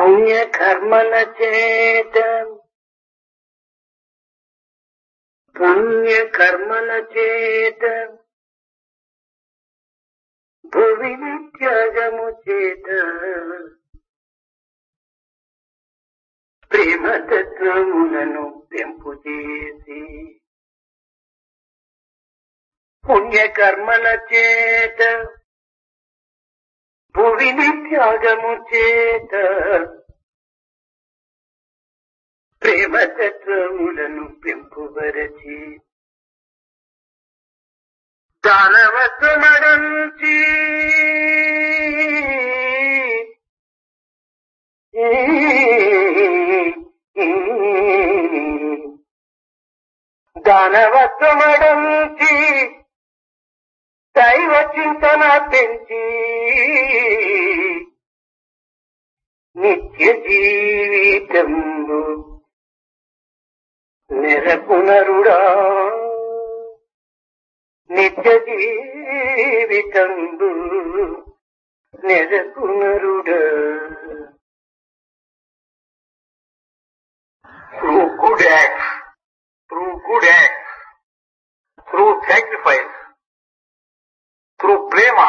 పుణ్యకర్మల చేత భువిని త్యాగము చేత ప్రేమతత్వములను పెంపు చేసి పుణ్యకర్మల చేత భువిని త్యాగము చేత ప్రేమతత్వములను పెంపుబరచి దానవత్వమడంచి దైవ చింతన పెంచి నిత్య జీవితంబు నిరపునరుడా నిత్య జీవితంబు నిరపునరుడా. Through good acts, through sacrifice, through prema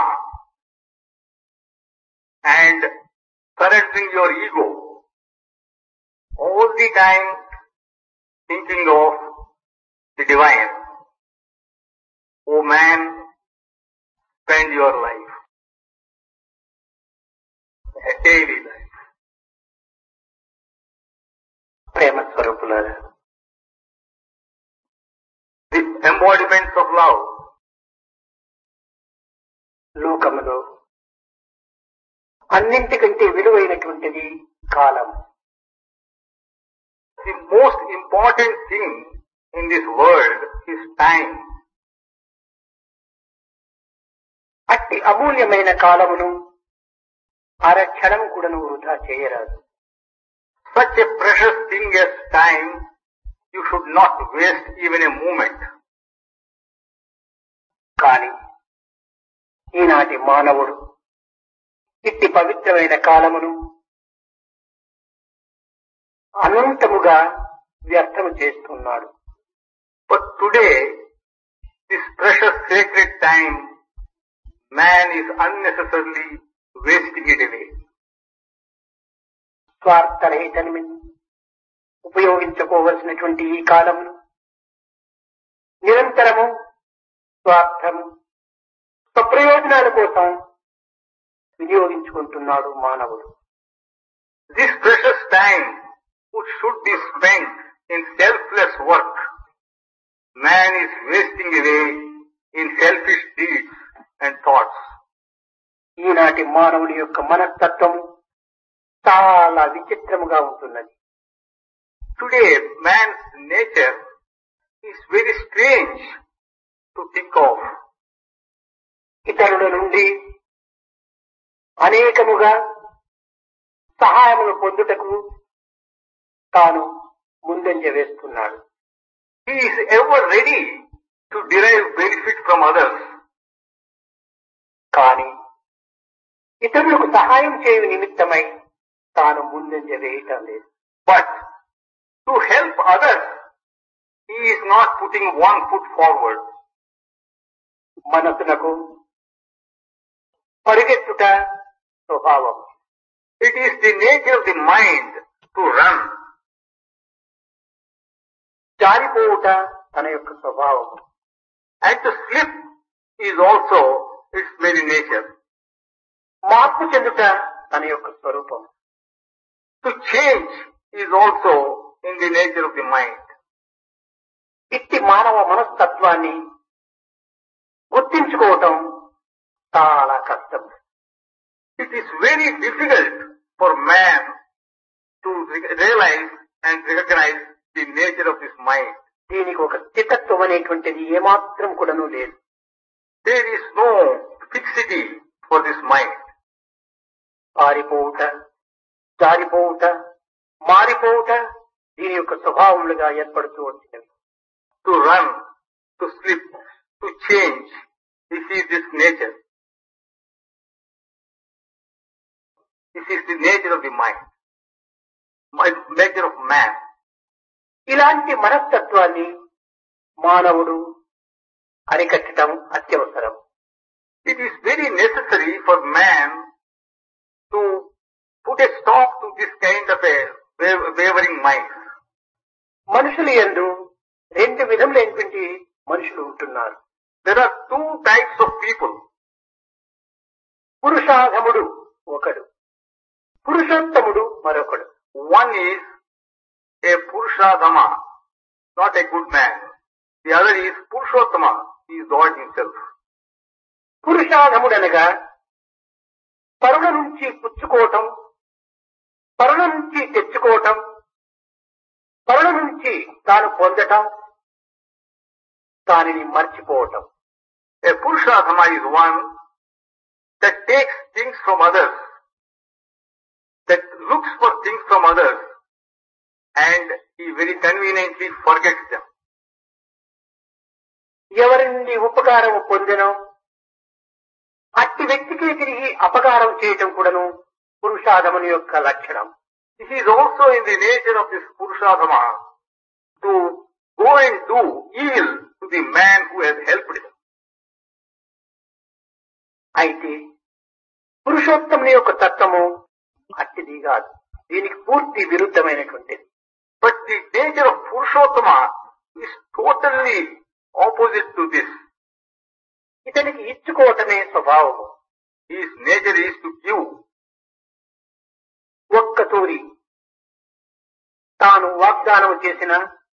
and surrendering your ego, all the time thinking of the divine. O man, spend your life, a daily life. ప్రేమ స్వరూపులారా, The embodiments of love. లోకములో అన్నింటికంటే విలువైనటువంటిది కాలం. The most important thing in this world is time. అట్టి అమూల్యమైన కాలమును అరక్షణం కూడాను వృధా చేయరాదు. Such a precious thing as time, you should not waste even a moment. కానీ ఈనాటి మానవుడు ఇట్టి పవిత్రమైన కాలమును అనంతముగా వ్యర్థము చేస్తున్నాడు. But today, this precious sacred time, man is unnecessarily wasting it away. స్వార్థరహితని ఉపయోగించుకోవలసినటువంటి ఈ కాలమును నిరంతరము స్వార్థము, స్వప్రయోజనాల కోసం వినియోగించుకుంటున్నాడు మానవుడు. This precious time, which should be spent in selfless work, man is wasting away in selfish deeds and thoughts. ఈనాటి మానవుడి యొక్క మనస్తత్వం చాలా విచిత్రముగా ఉంటున్నది. Today, man's nature is very strange to think of. ఇతరుల నుండి అనేకముగా సహాయమును పొందుటకు తాను ముందంజ వేస్తున్నాడు. He is ever ready to derive benefit from others. కానీ ఇతరులకు సహాయం చేయు నిమిత్తమై తాను ముందంజ వేయటం లేదు. But to help others, he is not putting one foot forward. మనసునకు పరిగెత్తుట స్వభావం. It is the nature of the mind to run. జారిపోవుట తన యొక్క స్వభావం. And to slip is also its very nature. మార్పు చెందుట తన యొక్క స్వరూపం. To change is also in the nature of the mind. ఇట్టి మానవ మనస్తత్వాన్ని గుర్తించుకోవటం చాలా కష్టం. It is very difficult for man to realize and recognize the nature of this mind. దీనికి ఒక స్థితత్వం అనేటువంటిది ఏమాత్రం కూడాను లేదు. There is no fixity for this mind. పారిపోవుట, జారిపోవుట, మారిపోవుట దీని యొక్క స్వభావములుగా ఏర్పడుతూ వచ్చినవి. To run, to slip, to change, this is this nature. This is the nature of the mind. nature of man. ఇలాంటి మనస్తత్వాన్ని మానవుడు అరికట్టడం అత్యవసరం. It is very necessary for man to put a stop to this kind of a wavering mind. మనుషులు యందు రెండు విధములైనటువంటి మనుషులు ఉంటున్నారు. There are two types of people. పురుషాధముడు ఒకడు, పురుషోత్తముడు మరొకడు. One is a Purushadhama, not a good man. The other is Purushottama, he is God himself. పురుషాధముడనగా పరుల నుంచి పుచ్చుకోవటం, పరుల నుంచి తెచ్చుకోవటం, పరుల నుంచి తాను పొందటం, దానిని మర్చిపోవటం. A Purushadhama is one that takes things from others, that looks for things from others, and he very conveniently forgets them. ఎవరి నుండి ఉపకారం పొందెనో అట్టి వ్యక్తికి తిరిగి అపకారం చేయటం కూడాను పురుషాధముని యొక్క లక్షణం. This is also in the nature of this Purushadhama, to go and do evil to the man who has helped him. అయితే పురుషోత్తముని యొక్క తత్వము అట్టిది కాదు, దీనికి పూర్తి విరుద్ధమైనటువంటిది. But the nature of Purushottama is totally opposite to this. ఇతనికి ఇచ్చుకోవటమే స్వభావము. His nature is to give. ఒక్క తూరి తాను వాగ్దానం చేసిన,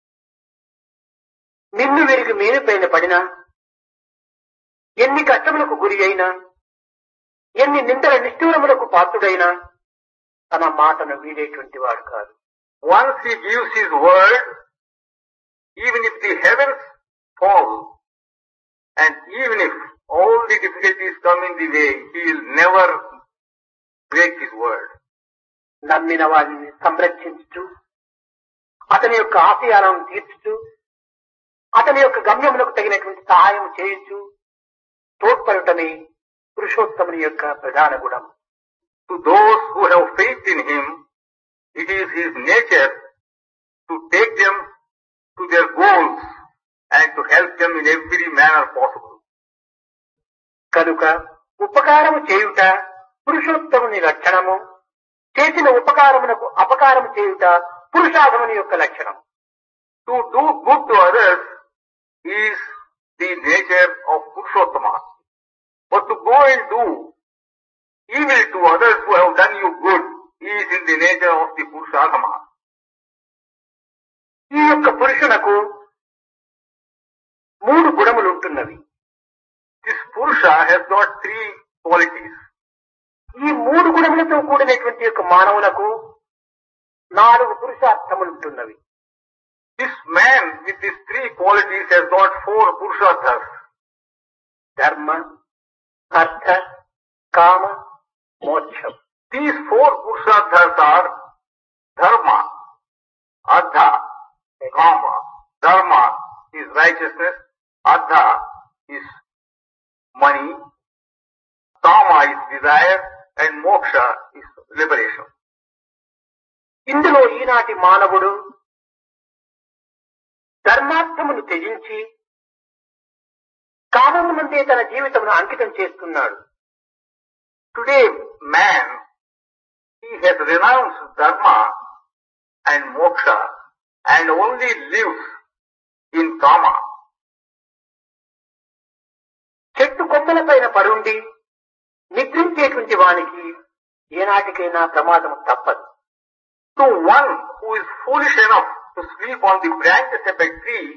నిన్ను విరిగి మేలుపైన పడినా, ఎన్ని కష్టములకు గురి అయినా, ఎన్ని నిందల నిష్ఠూరములకు పాత్రుడైనా తన మాటను వీడేటువంటి వాడు కాదు. Once he gives his word, even if the heavens fall, and even if all the difficulties come in the way, he will never break his word. నమ్మిన వారిని సంరక్షించుతూ, అతని యొక్క ఆశయాలను తీర్చుతూ, అతని యొక్క గమ్యములకు తగినటువంటి సహాయం చేయించు తోడ్పడటమే పురుషోత్తముని యొక్క ప్రధాన గుణం. To those who have faith in him, it is his nature to take them to their goals and to help them in every manner possible. కనుక ఉపకారము చేయుట పురుషోత్తముని లక్షణము, చేసిన ఉపకారమునకు అపకారము చేయుట పురుషాధముని యొక్క లక్షణం. To do good to others is the nature of Purushottama. But to go and do evil to others who have done you good is in the nature of the Purushadhama. ఈ యొక్క పురుషునకు మూడు గుణములు ఉంటున్నవి. This Purusha has got three qualities. ఈ మూడు గుణములతో కూడినటువంటి యొక్క మానవులకు నాలుగు పురుషార్థములు ఉంటున్నవి. This man with these three qualities has got four Purusharthas. ధర్మ, అర్థ, కామ, మోక్షం. These four Purusharthas are Dharma, Artha, Kama. Dharma is righteousness, Artha is money, Kama is desire, and Moksha is liberation. ఇందులో ఈనాటి మానవుడు ధర్మార్థమును త్యజించి కామమునందే తన జీవితమును అంకితం చేస్తున్నాడు. Today man, he has renounced Dharma and Moksha and only lives in Kama. చెట్టు కొమ్మల పైన పరుండి నిద్రించేటువంటి వానికి ఏనాటికైనా ప్రమాదం తప్పదు. To one who is foolish enough to sleep on the branches of a tree,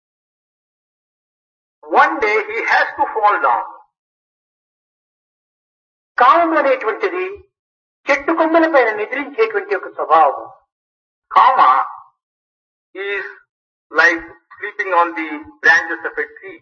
one day he has to fall down. కామం అనేటువంటిది చెట్టు కొమ్మల పైన నిద్రించేటువంటి ఒక స్వభావం. Kama is like sleeping on the branches of a tree.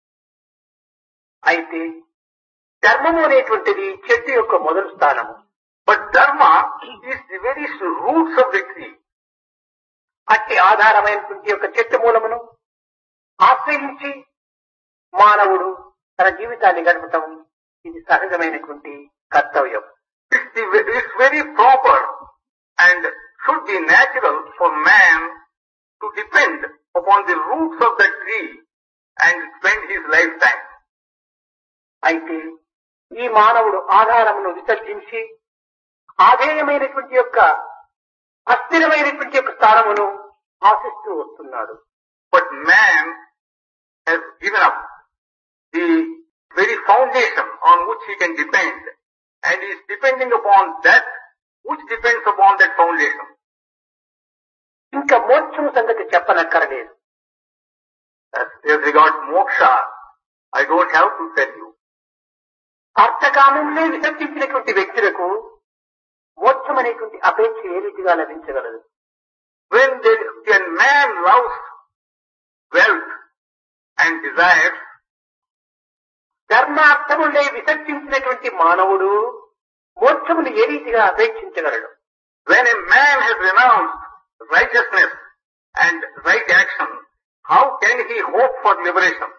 అయితే ధర్మము అనేటువంటిది చెట్టు యొక్క మొదటి స్థానము. But Dharma is the very roots of the tree. అట్టి ఆధారమైనటువంటి యొక్క చెట్టు మూలమును ఆశ్రయించి మానవుడు తన జీవితాన్ని గడపటం ఇది సహజమైనటువంటి కర్తవ్యం. It's very proper and should be natural for man to depend upon the roots of the tree and spend his lifetime. అయితే ఈ మానవుడు ఆధారమును విసర్జించి ఆధేయమైనటువంటి యొక్క అస్థిరమైనటువంటి యొక్క స్థానమును ఆశిస్తూ వస్తున్నాడు. But man has given up the very foundation on which he can depend and is depending upon that which depends upon that foundation. ఇంకా మోక్షము సంగతి చెప్పనక్కరలేదు. As regards moksha, I don't have to tell you. అర్థకామంలో విసర్జించినటువంటి వ్యక్తులకు మోక్షం అనేటువంటి అపేక్ష ఏ రీతిగా లభించగలదు? When man loves wealth and desires, ధర్మార్థములే విసర్జించినటువంటి మానవుడు మోక్షమును ఏ రీతిగా అపేక్షించగలడు? when a man has renounced righteousness and right action, how can he hope for liberation?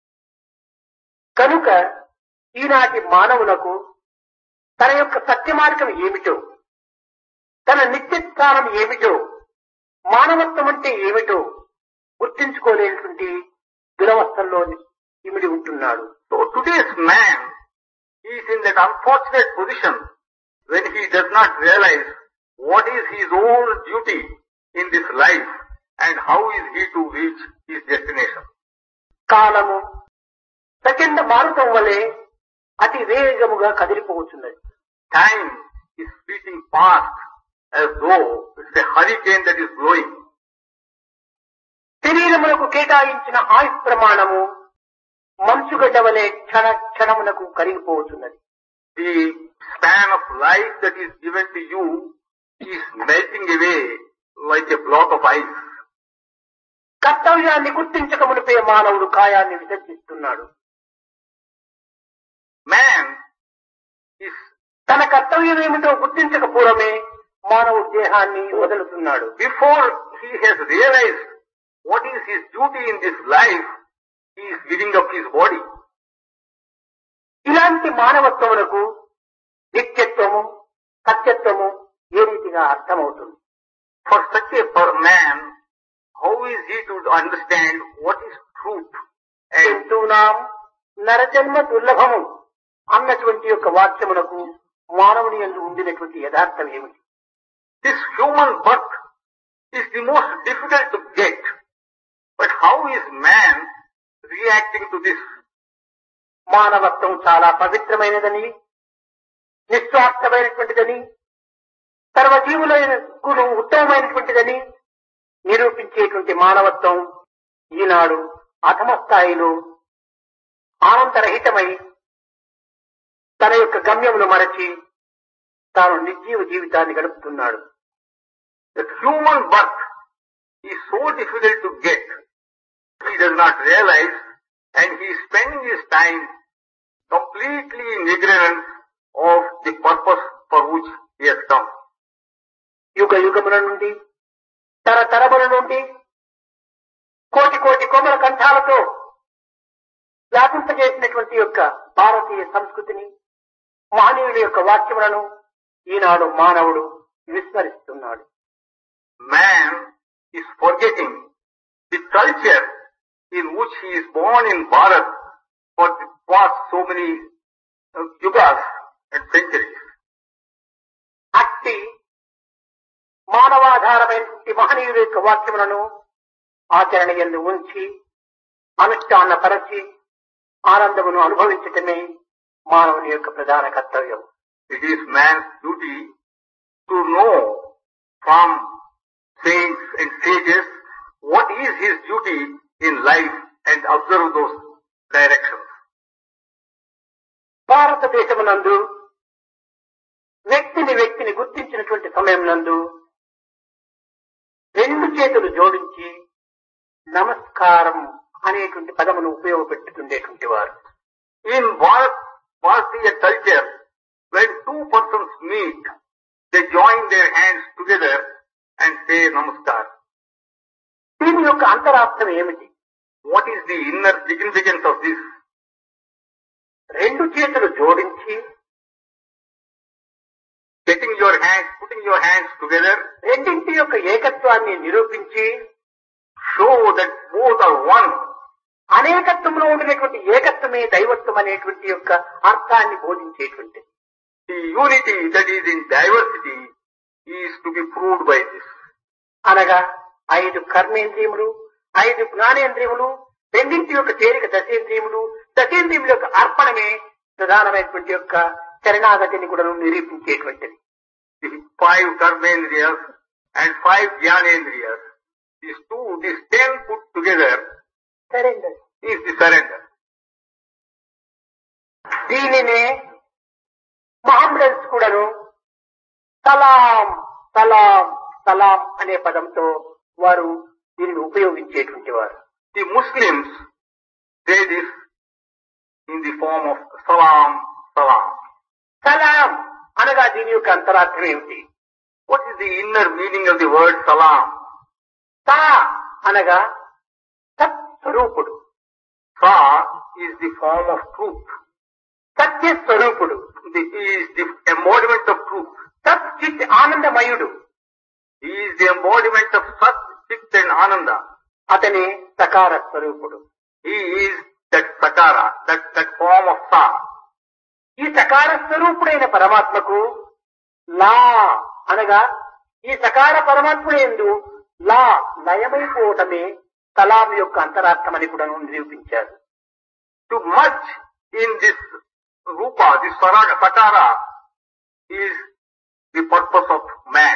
కనుక ఈనాటి మానవులకు తన యొక్క సత్య మార్గం ఏమిటో, తన నిత్యస్థానం ఏమిటో, మానవత్వం అంటే ఏమిటో గుర్తించుకోలేనటువంటి దురవస్థల్లో ఇమిడి ఉంటున్నాడు. So today's man is in that unfortunate position when he does not realize what is his own duty in this life and how is he to reach his destination. కాలము సెకండ్ మారుతం వలె అతి వేగముగా కదిలిపోతున్నది. Time is fleeting past as though it's a hurricane that is blowing. శరీరములకు కేటాయించిన ఆయుష్ ప్రమాణము మంచుగడ్డ వలె క్షణ క్షణమునకు కరిగిపోతున్నది. The span of life that is given to you is melting away like a block of ice. కర్తవ్యాన్ని గుర్తించక మునిపే మానవుడు కాయాన్ని విసర్జిస్తున్నాడు. Man is తన కర్తవ్యం ఏమిటో గుర్తించక పూర్వమే మానవుడు దేహాన్ని వదులుతున్నాడు. before he has realized what is his duty in this life, he is giving up his body. ఇలాంటి మానవత్వములకు నిత్యత్వము సత్యత్వము ఏ రీతిగా అర్థమవుతుంది? For such a man, how is he to understand what is truth? And జంతువునాం నరజన్మ దుర్లభము అన్నటువంటి యొక్క వాక్యమునకు మానవుని యందు ఉండినటువంటి యథార్థం ఏమిటి? this human birth is the most difficult to get. But how is man reacting to this? మానవత్వం చాలా పవిత్రమైనదని, నిస్వార్థమైనటువంటిదని, సర్వజీవులకు ఉత్తమమైనటువంటిదని నిరూపించేటువంటి మానవత్వం ఈనాడు అధమ స్థాయిలో ఆనందరహితమై తన యొక్క గమ్యమును మరచి తాను నిర్జీవ జీవితాన్ని గడుపుతున్నాడు. The human birth is so difficult to get. He does not realize and he is spending his time completely in ignorance of the purpose for which he has come. యుగ యుగముల నుండి తరతరముల నుండి కోటి కోటి కోమల కంఠాలతో వ్యాపింపజేసినటువంటి యొక్క భారతీయ సంస్కృతిని, మహనీయుల యొక్క వాక్యములను ఈనాడు మానవుడు విస్మరిస్తున్నాడు. Man is forgetting the culture in which he is born in Bharat for the past so many yugas and centuries. అట్టి మానవాధారమైనటువంటి మహనీయుల యొక్క వాక్యములను ఆచరణ యందు ఉంచి అనుష్ఠాన పరచి ఆనందమును అనుభవించటమే మానవుని యొక్క ప్రధాన కర్తవ్యం. It is man's duty to know from saints and sages what is his duty in life and observe those directions. భారతదేశమునందు వ్యక్తిని గుర్తించినటువంటి సమయం నందు రెండు చేతులు జోడించి నమస్కారం అనేటువంటి పదమును ఉపయోగపెట్టుతుండేటువంటి వారు. In Bharatiya culture, when two persons meet, they join their hands together and say namaskar. దీని యొక్క అంతరార్థం ఏమిటి? What is the inner significance of this? రెండు చేతులు జోడించి putting your hands together, రెండింటి యొక్క ఏకత్వాన్ని నిరూపించి show that both are one. అనేకత్వంలో ఉండినటువంటి ఏకత్వమే దైవత్వం అనేటువంటి యొక్క అర్థాన్ని బోధించేటువంటి The unity that is in diversity is to be proved by this. అనగా 5 కర్మేంద్రియములు, 5 జ్ఞానేంద్రియములు, రెండింటి యొక్క చేరిక దశేంద్రియములు, దశేంద్రియముల యొక్క అర్పణమే ప్రధానమైనటువంటి యొక్క శరణాగతిని కూడా నిరూపించేటువంటిది. The 5 karmendriyas and 5 jnanendriyas, these 10 put together surrender is the surrender. దీనినే మహమ్మదన్స్ కూడాను సలాం సలాం సలాం అనే పదంతో వారు దీనిని ఉపయోగించేటువంటి వారు. The Muslims say this in the form of salam, salam. సలాం అనగా దీని యొక్క అంతరార్థం ఏమిటి? What is the inner meaning of the word salam? సా అనగా సత్స్వరూపుడు, Sa is the form of truth. సత్యస్వరూపుడు, He is the embodiment of truth. సత్ చిత్ ఆనందమయుడు, He is the embodiment of Sat, Chit and Ananda. అతని సకార స్వరూపుడు. He is that Sakara, that form of Sa. ఈ సకార స్వరూపుడైన పరమాత్మకు లా అనగా ఈ సకార పరమాత్ముడేందు లా లయమైపోవటమే సలాం యొక్క అంతరార్థమని కూడా నిరూపించారు. To merge in this Rupa, this Sakara, is the purpose of man.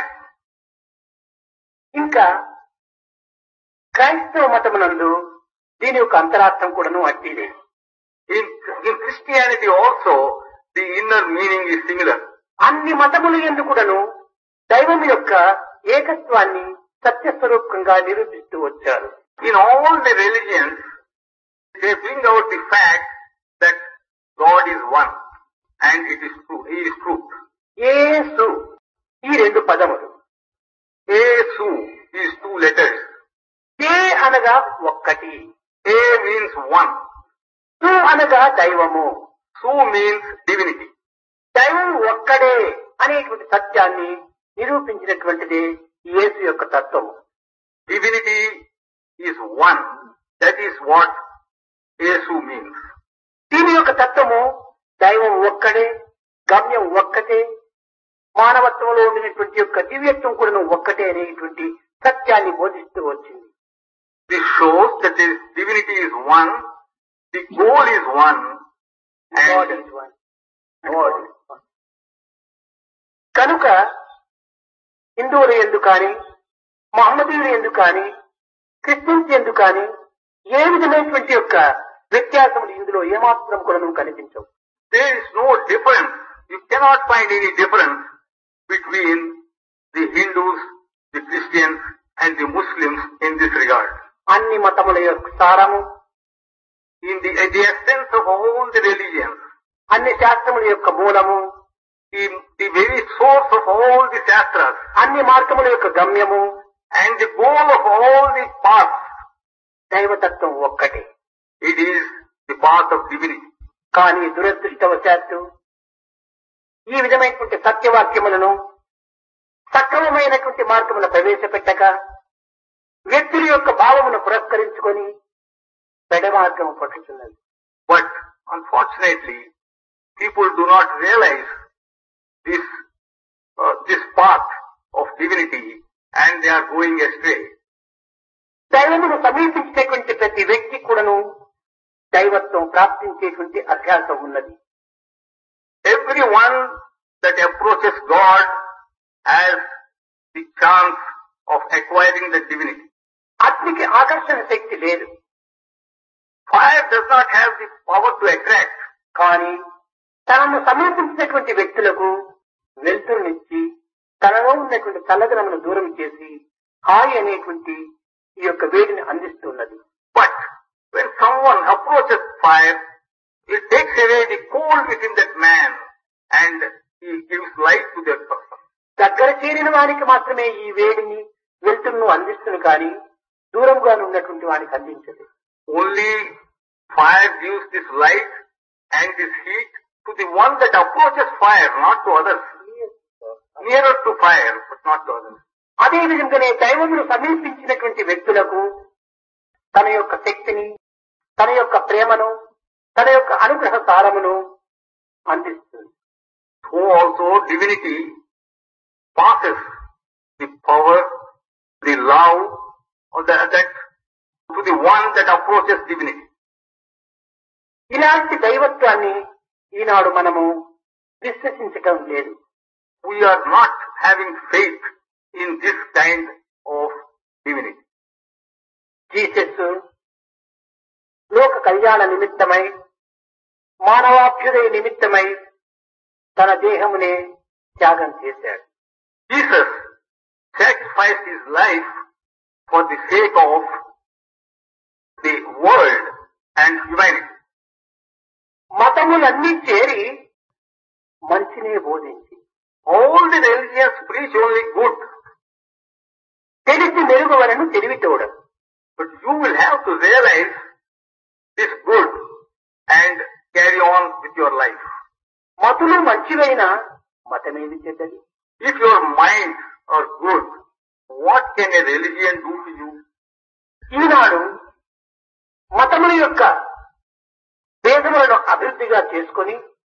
ఇంకా క్రైస్తవ మతమునందు దీని యొక్క అంతరార్థం కూడాను అట్టిదే. In Christianity also, the inner meaning is similar. అన్ని మతములు యందు కూడాను దైవం యొక్క ఏకత్వాన్ని సత్యస్వరూపంగా నిరూపిస్తూ వచ్చారు. In all the religions, they bring out the fact that God is one and it is true. He is truth. యేసు ఈ 2 పదములు. Yesu is 2 letters. ఏ అనగా ఒక్కటి, A means one. సు అనగా దైవము, Su means divinity. దైవం ఒక్కడే అనేటువంటి సత్యాన్ని నిరూపించినటువంటిది యేసు యొక్క తత్వము. Divinity is one. That is what Yesu means. దీని యొక్క తత్వము దైవం ఒక్కడే, గమ్యం ఒక్కటే, మానవత్వంలో ఉండినటువంటి యొక్క దివ్యత్వం కూడా ఒక్కటే అనేటువంటి సత్యాన్ని బోధిస్తూ వచ్చింది. This shows that this divinity is one, the goal is one, God and is one. God is one. కనుక హిందువుల యందు కానీ, మహమ్మదీయుల యందు కానీ, క్రిస్టియన్స్ యందు కానీ ఏ విధమైనటువంటి యొక్క వ్యత్యాసములు ఇందులో ఏమాత్రం కూడా కనిపించవు. there is no difference. You cannot find any difference between the Hindus, the Christians and the Muslims in this regard. అన్ని మతముల యొక్క సారము, In the essence of all the religions, అన్ని శాస్త్రముల యొక్క మూలము, the very source of all the Shastras, అన్ని మార్గముల యొక్క గమ్యము, and the goal of all the paths, దైవతత్వం ఒక్కటే. it is the path of divinity. కానీ దురదృష్టవశాత్తు ఈ విధమైనటువంటి సత్యవాక్యములను సక్రమమైనటువంటి మార్గమును ప్రవేశపెట్టక వ్యక్తుల యొక్క భావమును పురస్కరించుకొని పెడ మార్గము పట్టుతున్నది. But unfortunately, people do not realize this path of divinity and they are going astray. దైవమును సమీపించేటువంటి ప్రతి వ్యక్తి కూడాను దైవత్వం ప్రాప్తించేటువంటి అభ్యాసం ఉన్నది. Everyone that approaches God has the chance of acquiring the divinity. అగ్నికి ఆకర్షణ శక్తి లేదు, Fire does not have the power to attract. కానీ తనను సమీపించినటువంటి వ్యక్తులకు వెలుతురునిచ్చి తనలో ఉన్నటువంటి చల్లదనమును దూరం చేసి హాయి అనేటువంటి ఈ యొక్క వేడిని అందిస్తున్నది. But when someone approaches fire, it takes away the cold within that man and he gives light to that person. దగ్గర చేరిన వారికి మాత్రమే ఈ వేడిని వెలుతురును అందిస్తుంది, కానీ దూరంగా ఉన్నటువంటి వానికి అందించదు. Only fire gives this light and this heat to the one that approaches fire, not to others. nearer to fire, but not to others. అదే విధంగానే దైవమును సమీపించినటువంటి వ్యక్తులకు తన యొక్క శక్తిని, తన యొక్క ప్రేమను, తన యొక్క అనుగ్రహ సారమును అందిస్తుంది. So also divinity passes the power, the love, or that to the one that approaches divinity. ఇలాంటి దైవత్వాన్ని ఈనాడు మనము విశ్వసించటం లేదు. We are not having faith in this kind of divinity. Jesus లోక కళ్యాణ నిమిత్తమై, మానవాభ్యుదయ నిమిత్తమై తన దేహమునే త్యాగం చేశాడు. Jesus sacrificed his life for the sake of the world and humanity. మతములన్నీ చేరి మంచినే బోధించి, All the religions preach only good, తెలిసి మెరుగువలను తెలివితోడు. but you will have to realize this good and carry on with your life. మతులు మంచివైనా మతమేమి చెడ్డది. If your minds are good, what can a religion do to you? ఈనాడు మతముల యొక్క భేదములను అభివృద్ధిగా చేసుకొని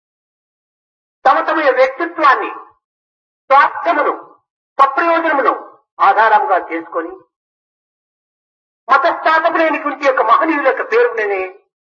తమ తమ వ్యక్తిత్వాన్ని, స్వార్థమును, స్వప్రయోజనమును ఆధారంగా చేసుకొని మతస్థాపకులైనటువంటి యొక్క మహనీయుల యొక్క పేరునే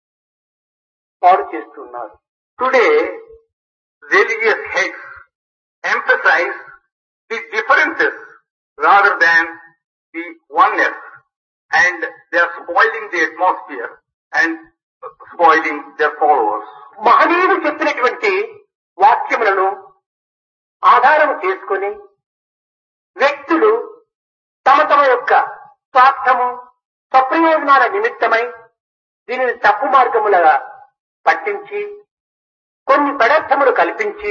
పాడు చేస్తున్నారు. Today, religious heads emphasize the differences rather than the oneness, and they are spoiling the atmosphere and spoiling their followers. మహనీయులు చెప్పినటువంటి వాక్యములను ఆధారం చేసుకొని వ్యక్తులు తమ తమ యొక్క స్వార్థము, స్వప్రయోజనాల నిమిత్తమై దీనిని తప్పు మార్గములుగా పట్టించి కొన్ని పదార్థములు కల్పించి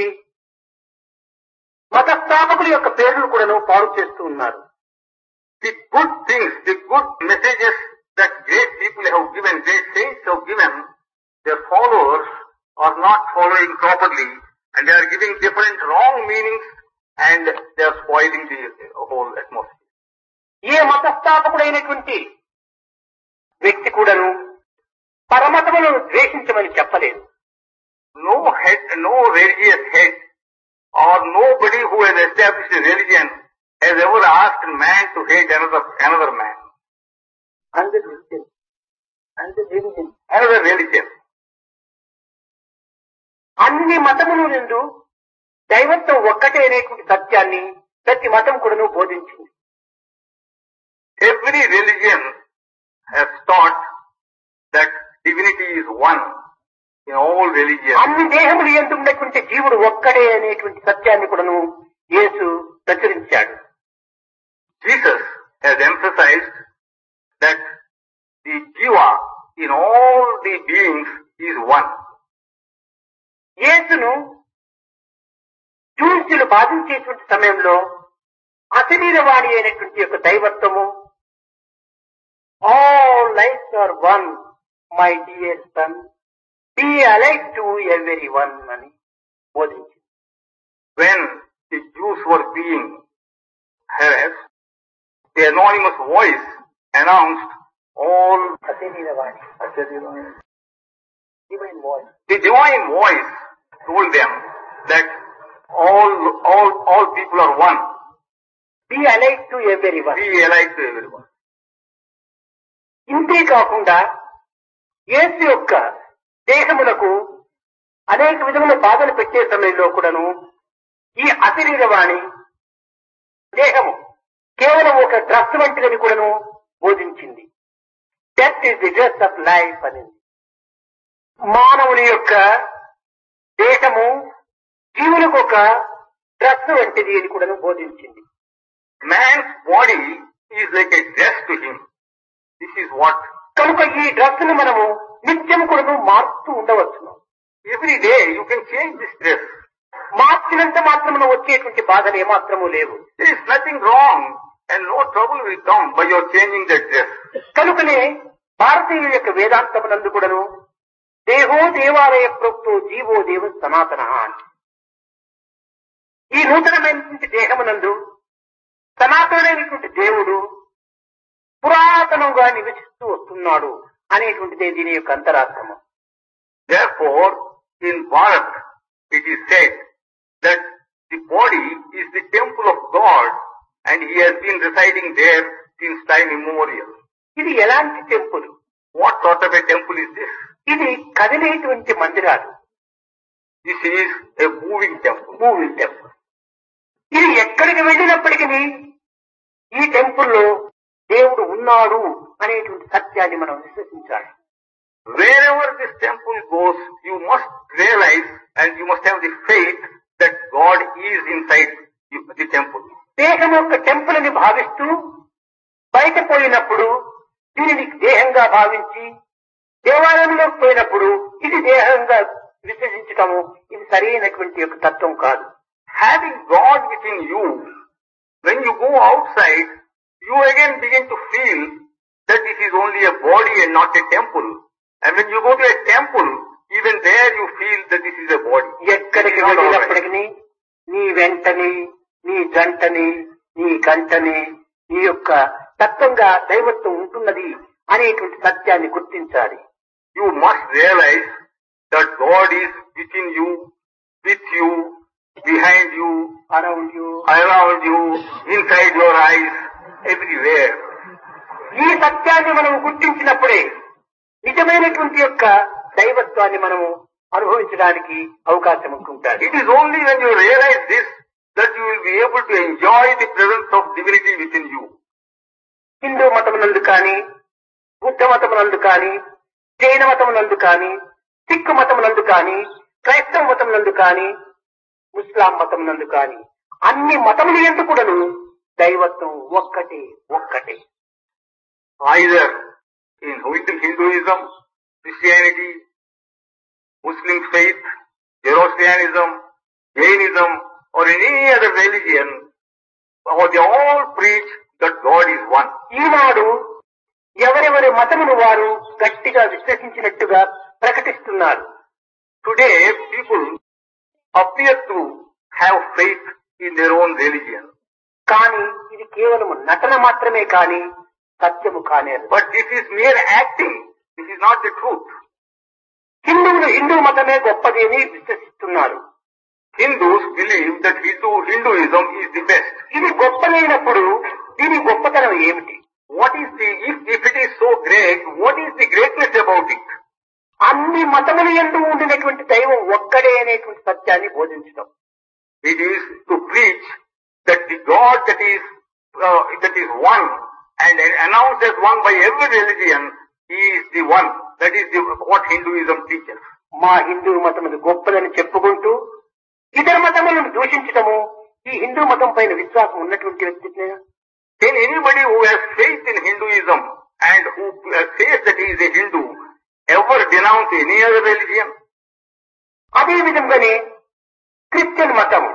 మతస్థాపకుల యొక్క పేర్లు కూడాను పాడు చేస్తూ ఉన్నారు. The good things, the good messages that great people have given, great saints have given, their followers are not following properly, and they are giving different wrong meanings, and they are spoiling the whole atmosphere. ఏ మతస్థాపకుడైనటువంటి వ్యక్తి కూడాను పరమతములను ద్వేషించమని చెప్పలేదు. No head, no religious head, or nobody who has established a religion has ever asked man to hate another man. Another religion. అన్ని మతములు నుండి దైవత్వం ఒక్కటే అనేటువంటి సత్యాన్ని ప్రతి మతం కూడాను బోధించింది. Every religion has taught that divinity is one in all religions. అన్ని దేహములు యందు ఉన్నటువంటి జీవుడు ఒక్కడే అనేటువంటి సత్యాన్ని కూడాను యేసు ప్రచురించాడు. Jesus has emphasized that the jiva in all the beings is one. యేసును జూసులు బాధించేటువంటి సమయంలో అశరీరవాణి అయినటువంటి యొక్క దైవత్వము, all lifes are one my dear son, be alike to everyone అని బోధించింది. When the Jews were being harassed, the anonymous voice announced all అశరీరవాణి, divine voice. The divine voice told them that all people are one. Be alike to everyone. Be alike to everyone. ఇంతే కాకుండా యేసు యొక్క దేహములకు అనేక విధముల బాధలు పెట్టే సమయంలో కూడాను ఈ అశరీరవాణి దేహము కేవలం ఒక డ్రస్ వంటిదని కూడాను బోధించింది. Death is the dress of life అనేది. మానవుని యొక్క దేహము జీవులకు ఒక డ్రస్ వంటిది అని కూడాను బోధించింది. Man's body is like a dress to him. This is what. కనుక ఈ డ్రస్ ను మనము నిత్యం కూడాను మారుతూ ఉండవచ్చును. Every day you can change this dress. మార్చినంత మాత్రమున వచ్చేటువంటి బాధలు ఏమాత్రము లేవు. There is nothing wrong and no trouble will come by your changing that dress. కనుకనే భారతీయుల యొక్క వేదాంతమునందు కూడాను దేహో దేవాలయ ప్రోక్తో జీవో దేవ సనాతన అని ఈ నూతనమైనటువంటి దేహమునందు సనాతనమైనటువంటి దేవుడు పురాతనంగా నివసిస్తూ వస్తున్నాడు అనేటువంటిదే దీని యొక్క అంతరార్థము. Therefore, in Bharat, it is said that the body is the temple of God and he has been residing there since time immemorial. ఇది ఎలాంటి temple? What sort of a temple is this? ఇది కదిలేటువంటి మందిరాలు. This is a moving temple. Moving temple. ఇది ఎక్కడికి వెళ్ళినప్పటికీ ఈ టెంపుల్లో దేవుడు ఉన్నాడు అనేటువంటి సత్యాన్ని మనం విశ్వసించాలి. Wherever this temple goes, you must realize and you must have the faith that God is inside the temple. దేహం యొక్క టెంపుల్ అని భావిస్తూ బయట పోయినప్పుడు దీనిని దేహంగా భావించి దేవాలయంలోకి పోయినప్పుడు ఇది దేహంగా విశ్వసించటము ఇది సరైనటువంటి యొక్క తత్వం కాదు. Having God within you, when you go outside, you again begin to feel that this is only a body and not a temple. And when you go to a temple, even there you feel that this is a body. ఎక్కడికి వెళ్ళినప్పటికీ నీ వెంటని నీ జంటని నీ గంటని నీ యొక్క తత్వంగా దైవత్వం ఉంటున్నది అనేటువంటి సత్యాన్ని గుర్తించాలి. You must realize that God is within you, with you, behind you, around you, inside your eyes, everywhere. ఈ సత్యాన్ని మనం గుర్తించినప్పుడే నిజమైనటువంటి యొక్క దైవత్వాన్ని మనము అనుభవించడానికి అవకాశం ఉంటుంటారు. It is only when you realize this that you will be able to enjoy the presence of divinity within you. Hindu మతమునందు కానీ, బుద్ధ మతమునందు కానీ, జైన మతమునందు కానీ, సిక్కు మతమునందు కానీ, క్రైస్తవ మతమునందు కానీ, ముస్లాం మతమునందు కానీ అన్ని మతములు ఎందుకు కూడాను దైవత్వం ఒక్కటే ఒక్కటే. Either in Hinduism, Christianity, Muslim faith, Zoroastrianism, Jainism, or in any other religion, or they all preach that God is one. ఈనాడు ఎవరెవరి మతమును వారు గట్టిగా విశ్వసించినట్టుగా ప్రకటిస్తున్నారు. Today, people appear to have faith in their own religion. కానీ ఇది కేవలం నటన మాత్రమే కానీ సత్యము కానేరు. But this is mere acting. This is not the truth. హిందువులు హిందూ మతమే గొప్పది అని విశ్వసిస్తున్నారు. Hindus believe that Hinduism is the best. ఇది గొప్పదైనప్పుడు దీని గొప్పతనం ఏమిటి? If it is so great, what is the greatness about it? అన్ని మతములు యందు ఉండినటువంటి దైవం ఒక్కడే అనేటువంటి సత్యాన్ని బోధించడం. It is to preach that the God that is one and announced as one by every religion, He is the one. That is what Hinduism teaches. మా హిందూ మతములు గొప్పదని చెప్పుకుంటూ ఇతర మతములను దూషించడము ఈ హిందూ మతం పైన విశ్వాసం ఉన్నటువంటి వ్యక్తి. Can anybody who has faith in Hinduism and who says that he is a Hindu ever denounce any other religion? అదే విధంగానే క్రిస్టియన్ మతము.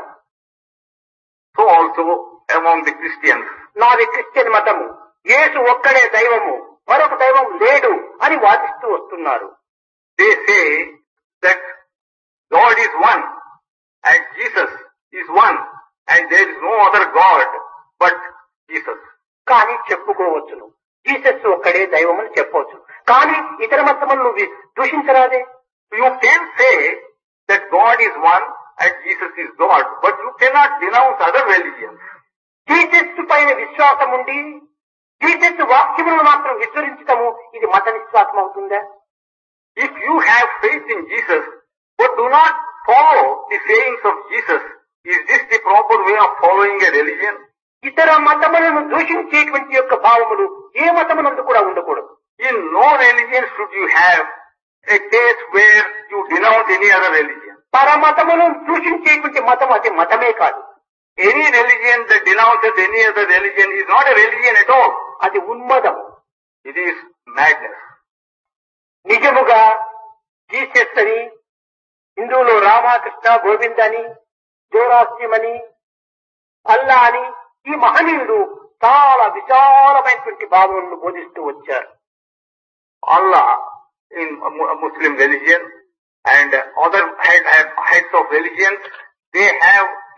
So also among the Christians. నాది క్రిస్టియన్ మతము, యేసు ఒక్కడే దైవము, మరొక దైవం లేడు అని వాదిస్తూ వస్తున్నారు. They say that God is one and Jesus is one and there is no other God but Jesus. కానీ చెప్పుకోవచ్చును జీసస్ ఒక్కడే దైవం అని చెప్పవచ్చు. కానీ ఇతర మతములను దూషించరాదే. You can say that God is one and Jesus is God, but you cannot denounce other religions. Jesus పైన విశ్వాసం ఉండి జీసస్ వాక్యములను మాత్రం విస్మరించటము ఇది మత విశ్వాసం అవుతుందా? If you have faith in Jesus but do not follow the sayings of Jesus, is this the proper way of following a religion? ఇతర మతములను దూషించేటువంటి యొక్క భావములు ఏ మతమునందు కూడా ఉండకూడదు. In no religion should you have a case where you denounce any other religion. పరమతములను దూషించేటువంటి మతం అది మతమే కాదు. Any religion that denounces any other religion is not a religion at all. అది ఉన్మదం. It is madness. నిజముగా జీసస్ అని, హిందువులో రామకృష్ణ గోవింద్ అని, జోరాస్ట్రియం అని, అల్లా అని ఈ మహనీయుడు చాలా విశాలమైనటువంటి భావనను బోధిస్తూ వచ్చారు. Allah in Muslim religion and other heads of religions, they have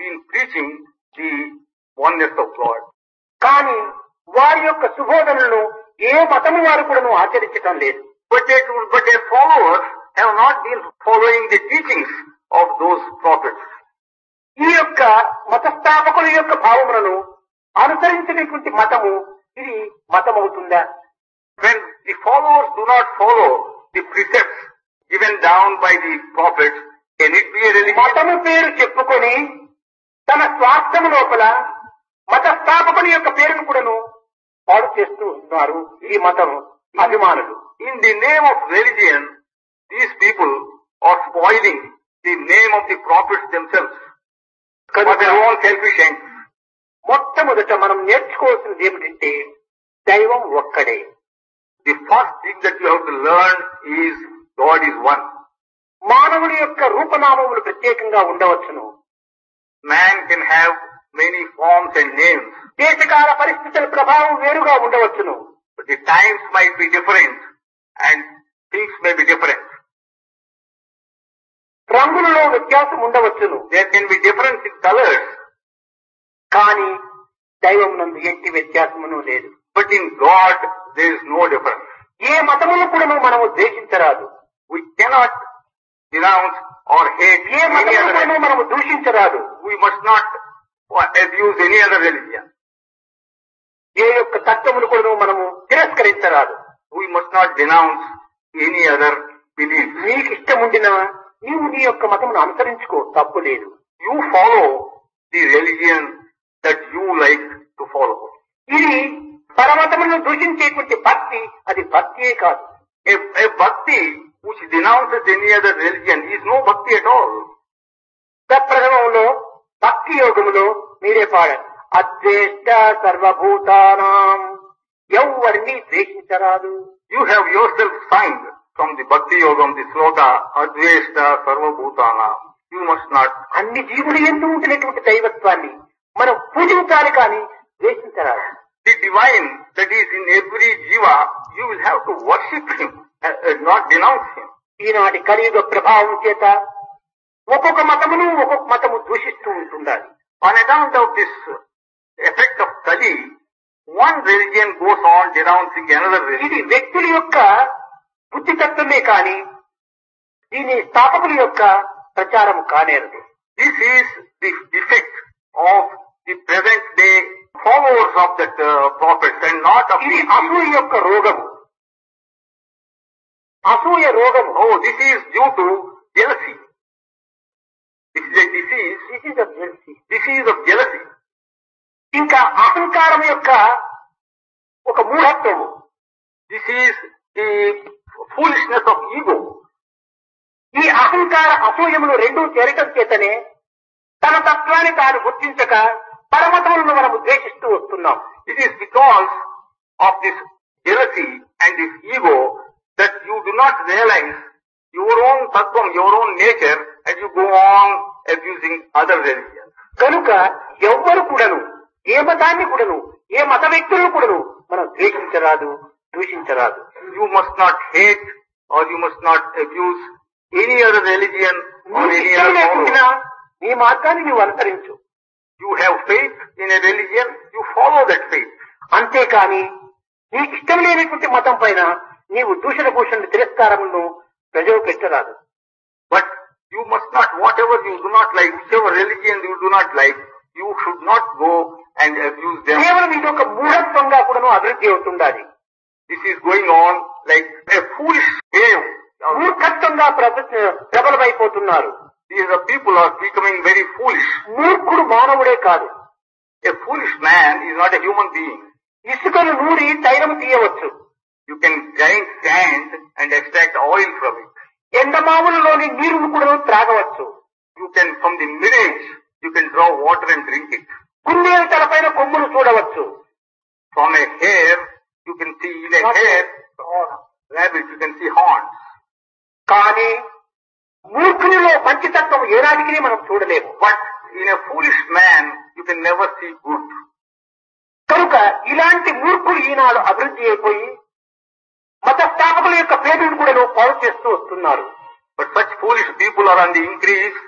been preaching the oneness of God. కానీ వారి యొక్క సుబోధనలను ఏ మతము వారు కూడా ఆచరించటం లేదు. But their followers have not been following the teachings of those prophets. ఈ యొక్క మతస్థాపకుల యొక్క భావములను అనుసరించినటువంటి మతము ఇది మతం అవుతుందా? When the followers do not follow the precepts given down by the prophets, can it be a religion? మతము పేరు చెప్పుకొని తన స్వార్థము లోపల మతస్థాపకుని యొక్క పేరును కూడాను పాడు చేస్తూ ఉన్నారు ఈ మతం అభిమానులు. In the name of religion, these people are spoiling the name of the prophets themselves for their own selfish ends. మొట్టమొదట మనం నేర్చుకోవాల్సింది ఏమిటంటే దైవం ఒక్కడే. The first thing that you have to learn is God is one. మానవుని యొక్క రూపనామములు ప్రత్యేకంగా ఉండవచ్చును. Man can have many forms and names. దేశకాల పరిస్థితుల ప్రభావం వేరుగా ఉండవచ్చును. But the times might be different and things may be different. రంగులలో వ్యత్యాసం ఉండవచ్చును. There can be difference in colors. కానీ దైవం నందు ఎట్టి వ్యత్యాసమును లేదు. But in God there is no difference. ఏ మతమును కూడా మనము ద్వేషించరాదు. We cannot denounce or hate A any మతమును other కూడా religion. మనము దూషించరాదు. We must not abuse any other religion. ఏ యొక్క తత్వమును కూడా మనము తిరస్కరించరాదు. We must not denounce any other belief. నీకు ఇష్టం ఉండినా నీవు నీ యొక్క మతమును అనుసరించుకో, తప్పు లేదు. You follow the religion that you like to follow. ఇది పరమతములను దూషించేటువంటి భక్తి, అది భక్తియే కాదు. A bhakti which denounces any other religion is no bhakti at all. ప్రథమంలో భక్తి యోగములో మీరే పాడారు, అద్వేష్ట సర్వభూతానాం, ఎవరిని ద్వేషించరాదు. You have yourself sung from the Bhakti Yogam, the sloka, Adveshta Sarvabhutana. You must not. అన్ని జీవులు ఎందు ఉంటున్నటువంటి దైవత్వాన్ని మనం పూజించాలి కానీ ద్వేషించరాదు. The divine that is in every jiva, you will have to worship him, not denounce him. ఈనాటి కలియుగ ప్రభావం చేత ఒక్కొక్క మతమును ఒక్కొక్క మతము దూషిస్తూ ఉంటుండాలి. On account of this effect of Kali, one religion goes on denouncing another ఇది religion. వ్యక్తుల యొక్క బుద్ధితత్వమే కానీ దీని స్థాపకుల యొక్క ప్రచారము కానేరదు. This is the defect of the present day followers of that prophets and not of ఇది the అసూయ యొక్క రోగము. అసూయ రోగము. Oh, this is due to jealousy. This is a disease. Disease of jealousy. ఇంకా అహంకారం యొక్క ఒక మూఢత్వము. This is the foolishness of ego. ఈ అహంకార అసూయములు రెండూ చేరటం చేతనే తన తత్వాన్ని తాను గుర్తించక పరమతములను మనము ద్వేషిస్తూ వస్తున్నాం. It is because of this jealousy and this ego that you do not realize your own tattvam, your own nature, and you go on abusing other religions. కనుక ఎవ్వరు కూడాను ఏ మతాన్ని కూడాను ఏ మత వ్యక్తులను కూడాను మనం ద్వేషించరాదు, దూషించరాదు. You must not hate or you must not abuse any other religion or నీకు any ఇష్టం other లేకుండా follower. నీ మార్గాన్ని నీవు అనుసరించు. You have faith in a religion, you follow that faith. అంతేకాని నీకు ఇష్టం లేనటువంటి మతం పైన నీవు దూషణ భూషణ తిరస్కారములను ప్రజలు పెట్టరాదు. But you must not, whatever you do not like, whichever religion you do not like, you should not go and abuse them. కేవలం ఇది ఒక మూఢత్వంగా కూడాను అభివృద్ధి అవుతుండాలి. This is going on like a foolish wave. మూర్ఖత్వంగా ప్రబలమైపోతున్నారు. These people are becoming very foolish. మూర్ఖుడు మానవుడే కాదు. A foolish man is not a human being. ఇసుకను నూరి తైలము తీయవచ్చు. You can grind sand and extract oil from it. ఎండమావులలోని నీరును కూడా త్రాగవచ్చు. You can, from the mirage, you can draw water and drink it. కుందేలు తలపైన కొమ్ములు చూడవచ్చు. From a hair, you can see in a hair, rabbit, you can see horns. కానీ మూర్ఖునిలో మంచితత్వం ఏనాటికి మనం చూడలేము. But in a foolish man, you can never see good. కనుక ఇలాంటి మూర్ఖులు ఈనాడు అభివృద్ధి అయిపోయి మత స్థాపకుల యొక్క పేరును కూడా పాడు చేస్తూ వస్తున్నారు. But such foolish people are on the increase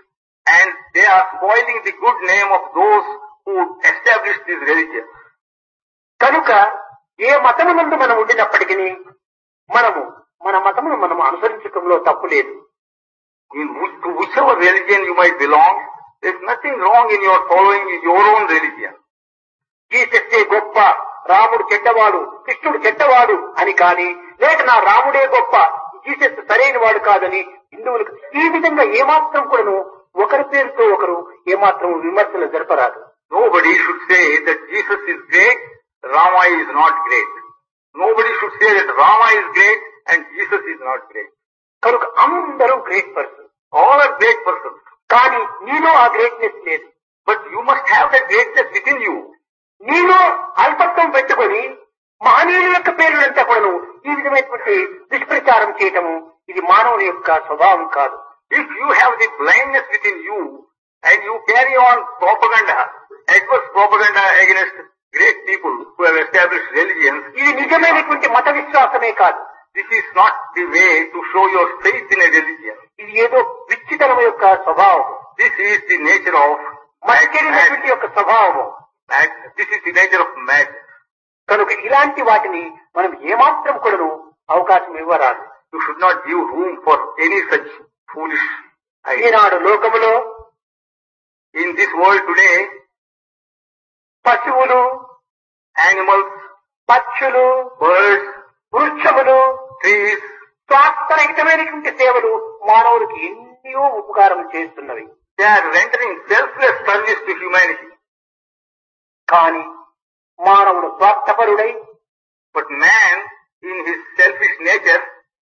and they are spoiling the good name of those who established this religion. కనుక ఏ మతమునందు మనం ఉండినప్పటికీ మన మతమును మనం అనుసరించడంలో తప్పు లేదు. To whichever religion you might belong, there is nothing wrong in your following your own religion. జీసస్సే గొప్ప, రాముడు చెడ్డవాడు, కృష్ణుడు చెడ్డవాడు అని కానీ, లేక నా రాముడే గొప్ప, జీసస్ సరైన వాడు కాదని హిందువులకు ఈ విధంగా ఏమాత్రం కూడాను ఒకరి పేరుతో ఒకరు ఏమాత్రం విమర్శలు జరపరాదు. Nobody should say that Jesus is great, Rama is not great. Nobody should say that Rama is great and Jesus is not great. కనుక అందరూ great person. All are great persons. కానీ నీలో ఆ గ్రేట్నెస్ లేదు. But you must have that greatness within you. నీలో అల్పత్వం పెట్టుకొని మహనీయుల యొక్క పేర్లంతా కూడాను ఈ విధమైనటువంటి దుష్ప్రచారం చేయటము ఇది మానవుని యొక్క స్వభావం కాదు. If you have the blindness within you and you carry on propaganda, adverse propaganda against great people who have established religions, ఇది నిజమైనటువంటి మత విశ్వాసమే కాదు. this is not the way to show your faith in a religion. ఇది ఏదో విచ్చితనం యొక్క స్వభావం. This is the nature of మచ్చరినటువంటి యొక్క స్వభావము. This is the nature of madness. కనుక ఇలాంటి వాటిని మనం ఏమాత్రం కూడాను అవకాశం ఇవ్వరాదు. You should not give room for any such foolish ideas. ఈనాడు లోకములో In this world today, పశువులు, animals, పక్షులు, birds, వృక్షములు, trees, స్వార్థరహితమైనటువంటి సేవలు మానవులకు ఎన్నో ఉపకారం చేస్తున్నవి. they are rendering selfless service to humanity. కానీ మానవుడు స్వార్థపరుడై, But man, in his selfish nature,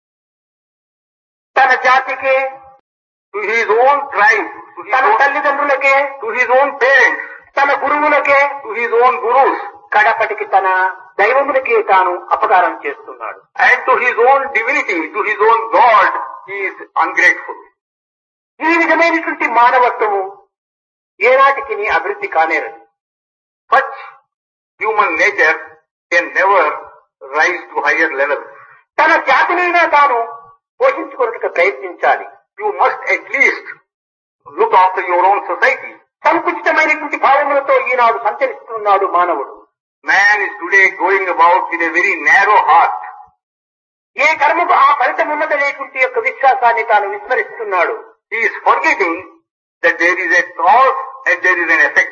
తన జాతికే, to his own tribe, తన తల్లిదండ్రులకే, to his own parents, తన గురువులకే, to his own gurus, కడపటికి తన దైవములకే తాను అపకారం చేస్తున్నాడు. and to his own divinity, to his own God, he is ungrateful. ఈ విధమైనటువంటి మానవత్వము ఏనాటికి అభివృద్ధి కానేరదు. Such human nature can never rise to higher levels. తన జాతినైనా తాను పోషించుకోవడానికి ప్రయత్నించాలి. You must at least look after your own society. సంకుచితమైనటువంటి భావములతో ఈనాడు సంచరిస్తున్నాడు మానవుడు. Man is today going about with a very narrow heart. ఏ కర్మకు ఆ ఫలితం ఉన్నదనేటువంటి యొక్క విశ్వాసాన్ని తాను విస్మరిస్తున్నాడు. He is forgetting that there is a cause and there is an effect.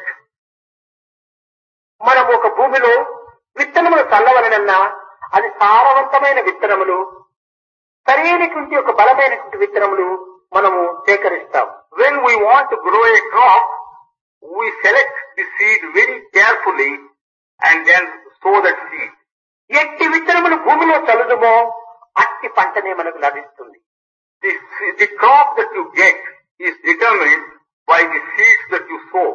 మనం ఒక భూమిలో విత్తనములు చల్లవలనన్నా అది సారవంతమైన విత్తనములు, సరైనటువంటి ఒక బలమైనటువంటి విత్తనములు మనము సేకరిస్తాం. When we want to grow a crop, we select the seed very carefully and then sow that seed. ఎట్టి విత్తనములు భూమిలో చల్లుదుమో అట్టి పంటనే మనకు లభిస్తుంది. The crop that you get is determined by the seeds that you sow.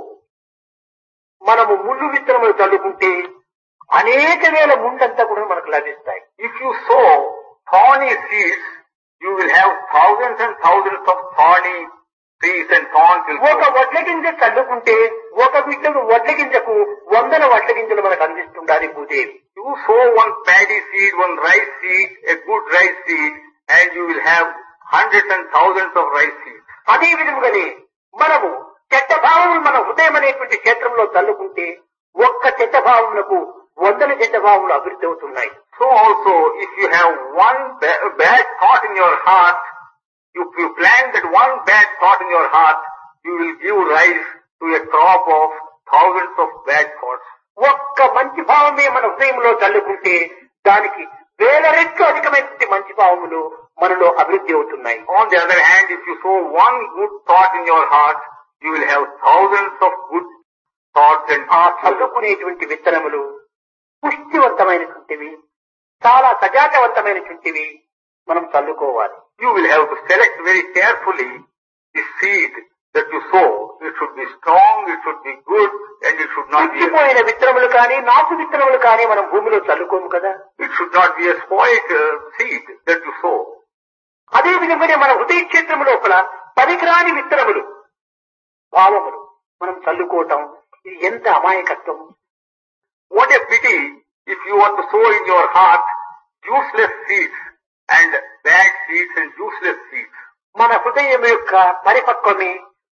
మనము ముళ్ళు విత్తనములు చల్లుకుంటే అనేక వేల ముండంతా కూడా మనకు లభిస్తాయి. If you sow thorny seeds, you will have thousands and thousands of thorny trees and thorns will ఒక grow. వడ్ల గింజ చల్లుకుంటే ఒక వడ్ల గింజకు 100 వడ్ల గింజలు మనకు అందిస్తుండాలి Bhudevi. You sow one paddy seed, one rice seed, a good rice seed, and you will have hundreds and thousands of rice seeds. అదే విధముగానే మనము చెడ్డ భావములు మన హృదయం అనేటువంటి క్షేత్రంలో చల్లుకుంటే ఒక్క చెడ్డ భావములకు 100 చెడ్డ భావములు అభివృద్ధి అవుతున్నాయి. So also, if you have one bad thought in your heart, if you plant that one bad thought in your heart, you will give rise to a crop of thousands of bad thoughts. ఒక్క మంచి భావమే మన హృదయంలో చల్లుకుంటే దానికి వేల రెట్లు అధికమైనటువంటి మంచి భావములు మనలో అభివృద్ధి అవుతున్నాయి. On the other hand, if you sow one good thought in your heart, you will have thousands of good thoughts and ఆ చల్లుకునేటువంటి విత్తనములు పుష్టివంతమైనటువంటివి, చాలా సజాతవంతమైనటువంటివి మనం చల్లుకోవాలి. You will have to select very carefully the seed that you sow. It should be strong, it should be good, and it should not be పుష్టిపోయిన విత్తనములు కానీ నాసు విత్తనములు కానీ మనం భూమిలో చల్లుకోము కదా. it should not be a spoiled seed that you sow. అదే విధంగానే మన హృదయ క్షేత్రము లోపల పనికిరాని విత్తనములు, భావములు మనం చల్లుకోవటం ఇది ఎంత అమాయకత్వం. What a pity if you want to sow in your heart useless seeds and bad seeds and useless seeds. మన హృదయం యొక్క పరిపక్వమే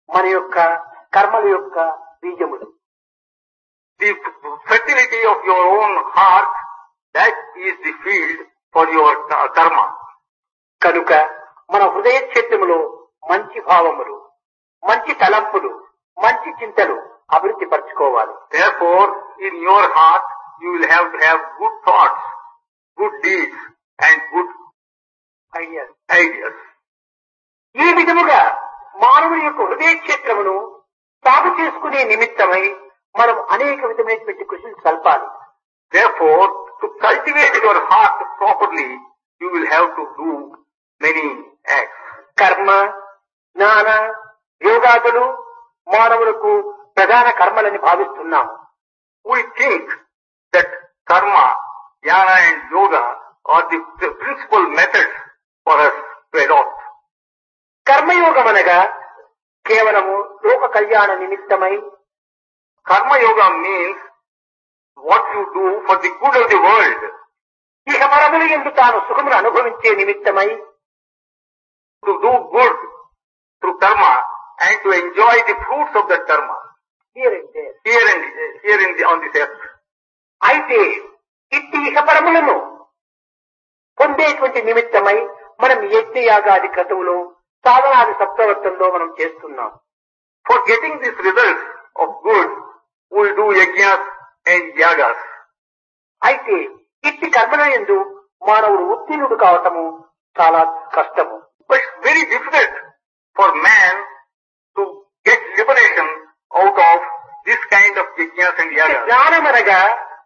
మన యొక్క కర్మల యొక్క బీజములు. The fertility of your own heart, that is the field for your karma. కనుక మన హృదయ క్షేత్రములో మంచి భావములు, మంచి తలంపులు, మంచి చింతలు అభివృద్ధి పరచుకోవాలి. Therefore, in your heart, you will have to have good thoughts, good deeds, and good ideas. ఈ విధముగా మానవుని యొక్క హృదయ క్షేత్రమును సాగు చేసుకునే నిమిత్తమై మనం అనేక విధమైనటువంటి కృషులు సల్పాలి. Therefore, to cultivate your heart properly, you will have to do many acts. కర్మ, జ్ఞాన, యోగాదులు మానవులకు ప్రధాన కర్మలని భావిస్తున్నాము. We think that karma, jnana and yoga are the principal methods for us to adopt. కర్మయోగం అనగా కేవలము లోక కళ్యాణ నిమిత్తమై, Karma yoga means what you do for the good of the world. ఇహ మరములు ఎందు తాను సుఖమును అనుభవించే నిమిత్తమై, To do good through karma and to enjoy the fruits of that karma here and there. on this earth. అయితే ఇట్టి ఇహ పరములను పొందేటువంటి నిమిత్తమై మనం యజ్ఞయాగాది క్రతువులు, సాధనాది సప్తవర్తంలో మనం చేస్తున్నాం. For getting these results of good, we do yajnas and yagas. అయితే ఇట్టి కర్మల యందు మానవుడు ఉత్తీర్ణుడు కావటము చాలా కష్టము. But it's very difficult for man to get liberation out of this kind of yajnas and yagas. జ్ఞానం అనగా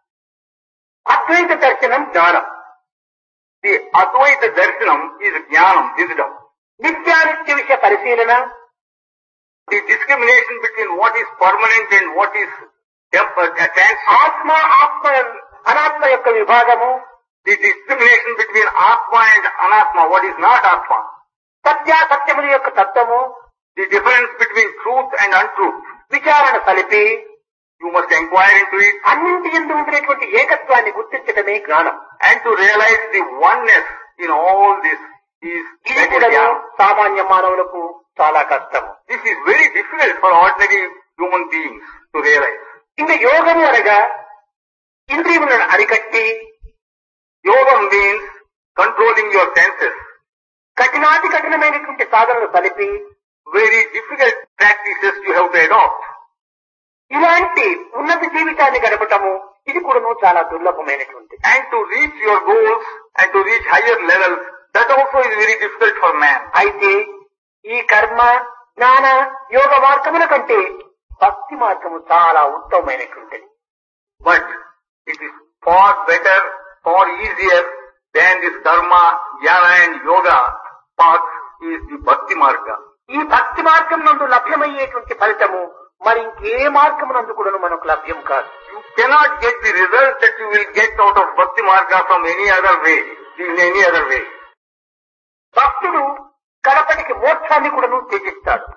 అద్వైత దర్శనం జ్ఞానం. The Advaita Darshanam is jnanam, wisdom. నిత్యానిత్య విషయ పరిశీలన, The discrimination between what is permanent and what is transient. ఆత్మ ఆత్మ అనాత్మ యొక్క విభాగము, The discrimination between Atma and Anatma, what is not Atma. సత్యాసత్యముల యొక్క తత్వము, The difference between truth and untruth. విచారణ సలిపి You must inquire into it అన్నింటి యందు ఉండినటువంటి ఏకత్వాన్ని గుర్తించడమే జ్ఞానం. and to realize the oneness in all this is ఇది కూడా సామాన్య మానవులకు చాలా కష్టము. This is very difficult for ordinary human beings to realize. ఇంకా యోగము అనగా ఇంద్రియములను అరికట్టి, Yoga means controlling your senses. కఠినాతి కఠినమైనటువంటి సాధనలు కలిపి Very difficult practices you have to adopt. ఇలాంటి ఉన్నత జీవితాన్ని గడపటము ఇది కూడాను చాలా దుర్లభమైనటువంటి. And to reach your goals and to reach higher levels, that also is very difficult for man. అయితే ఈ కర్మ, జ్ఞాన, యోగ మార్గముల కంటే భక్తి మార్గము చాలా ఉత్తమమైనటువంటిది. But it is far better, far easier than this karma, jnana and yoga path is the bhakti marga. ఈ భక్తి మార్గం నందు లభ్యమయ్యేటువంటి ఫలితము మరి ఇంకే మార్గం నందు కూడా మనకు లభ్యం కాదు. You cannot get the result that you will get out of bhakti marga from any other way, in any other way. భక్తుడు కడపటికి మోక్షాన్ని కూడాను త్యజిస్తాడు.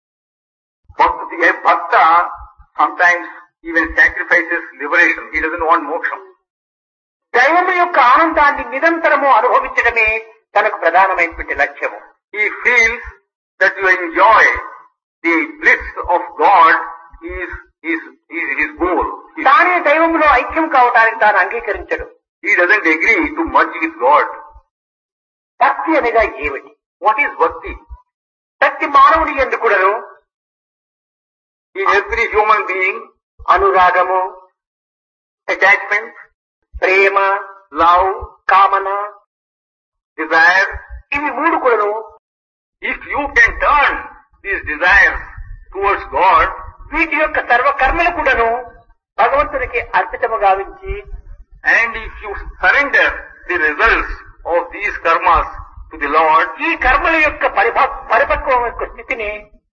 A bhakta sometimes even sacrifices liberation. He doesn't want moksha. దైవము యొక్క ఆనందాన్ని నిరంతరము అనుభవించడమే తనకు ప్రధానమైనటువంటి లక్ష్యము. He feels that you enjoy the bliss of God is his goal. తానే దైవములో ఐక్యం కావడానికి తాను అంగీకరించడు. He doesn't agree to merge with God. భక్తి అనగా ఏమిటి? What is bhakti? ప్రతి మానవుని యందు కూడాను In every human being, అనురాగము, attachment, ప్రేమ, love, కామన, desire. ఇవి మూడు కూడాను If you can turn these desires towards God, వీటి యొక్క సర్వకర్మలు కూడాను భగవంతునికి అర్పితము గావించి, and if you surrender the results of these karmas to the Lord, ఈ కర్మల యొక్క పరిపక్వం యొక్క స్థితిని,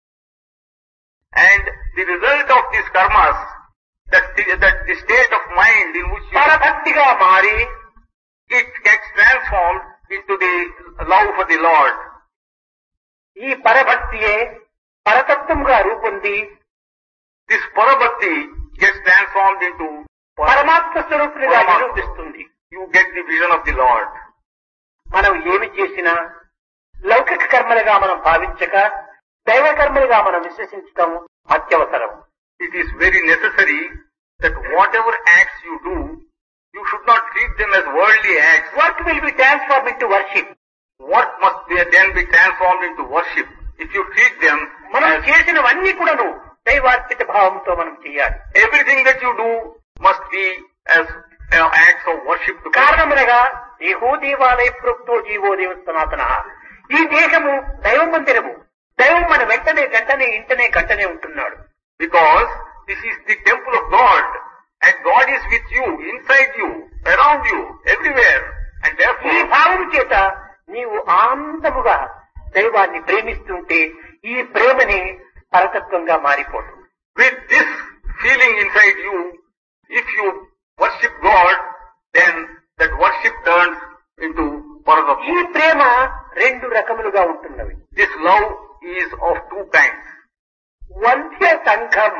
and the result of these karmas, that the state of mind in which పరభక్తిగా మారి it gets transformed into the love for the Lord. ఈ పరభక్తియే పరతత్వంగా రూపొంది This parabhakti gets transformed into పరమాత్మ స్వరూపునిగా నిరూపిస్తుంది. You get the vision of the Lord. మనం ఏమి చేసినా లౌకిక కర్మలుగా మనం భావించక దైవ కర్మలుగా మనం విశ్వసించటం అత్యవసరం. It is very necessary that whatever acts you do, you should not treat them as worldly acts. Work will be transformed into worship. Work must then be transformed into worship. If you treat them మనం as చేసినవన్నీ కూడాను దైవార్పిత భావంతో మనం చేయాలి. everything that you do must be as acts of worship to God. కారణమునగా దేహో దేవాలయ ప్రోక్తో GO దేవ సనాతన. ఈ దేహము దైవ మందిరము. దైవం మన వెంటనే గంటనే ఇంటనే గంటనే ఉంటున్నాడు. Because this is the temple of God, and God is with you, inside you, around you, everywhere. And ఈ therefore, భావం చేత నీవు ఆనందముగా దైవాన్ని ప్రేమిస్తుంటే ఈ ప్రేమని పరతత్వంగా మారిపోతుంది. with this feeling inside you, if you worship God, then that worship turns into ఈ Paramatma. ప్రేమ రెండు రకములుగా ఉంటున్నవి. This love is of two kinds. వంధ్య సంఘం,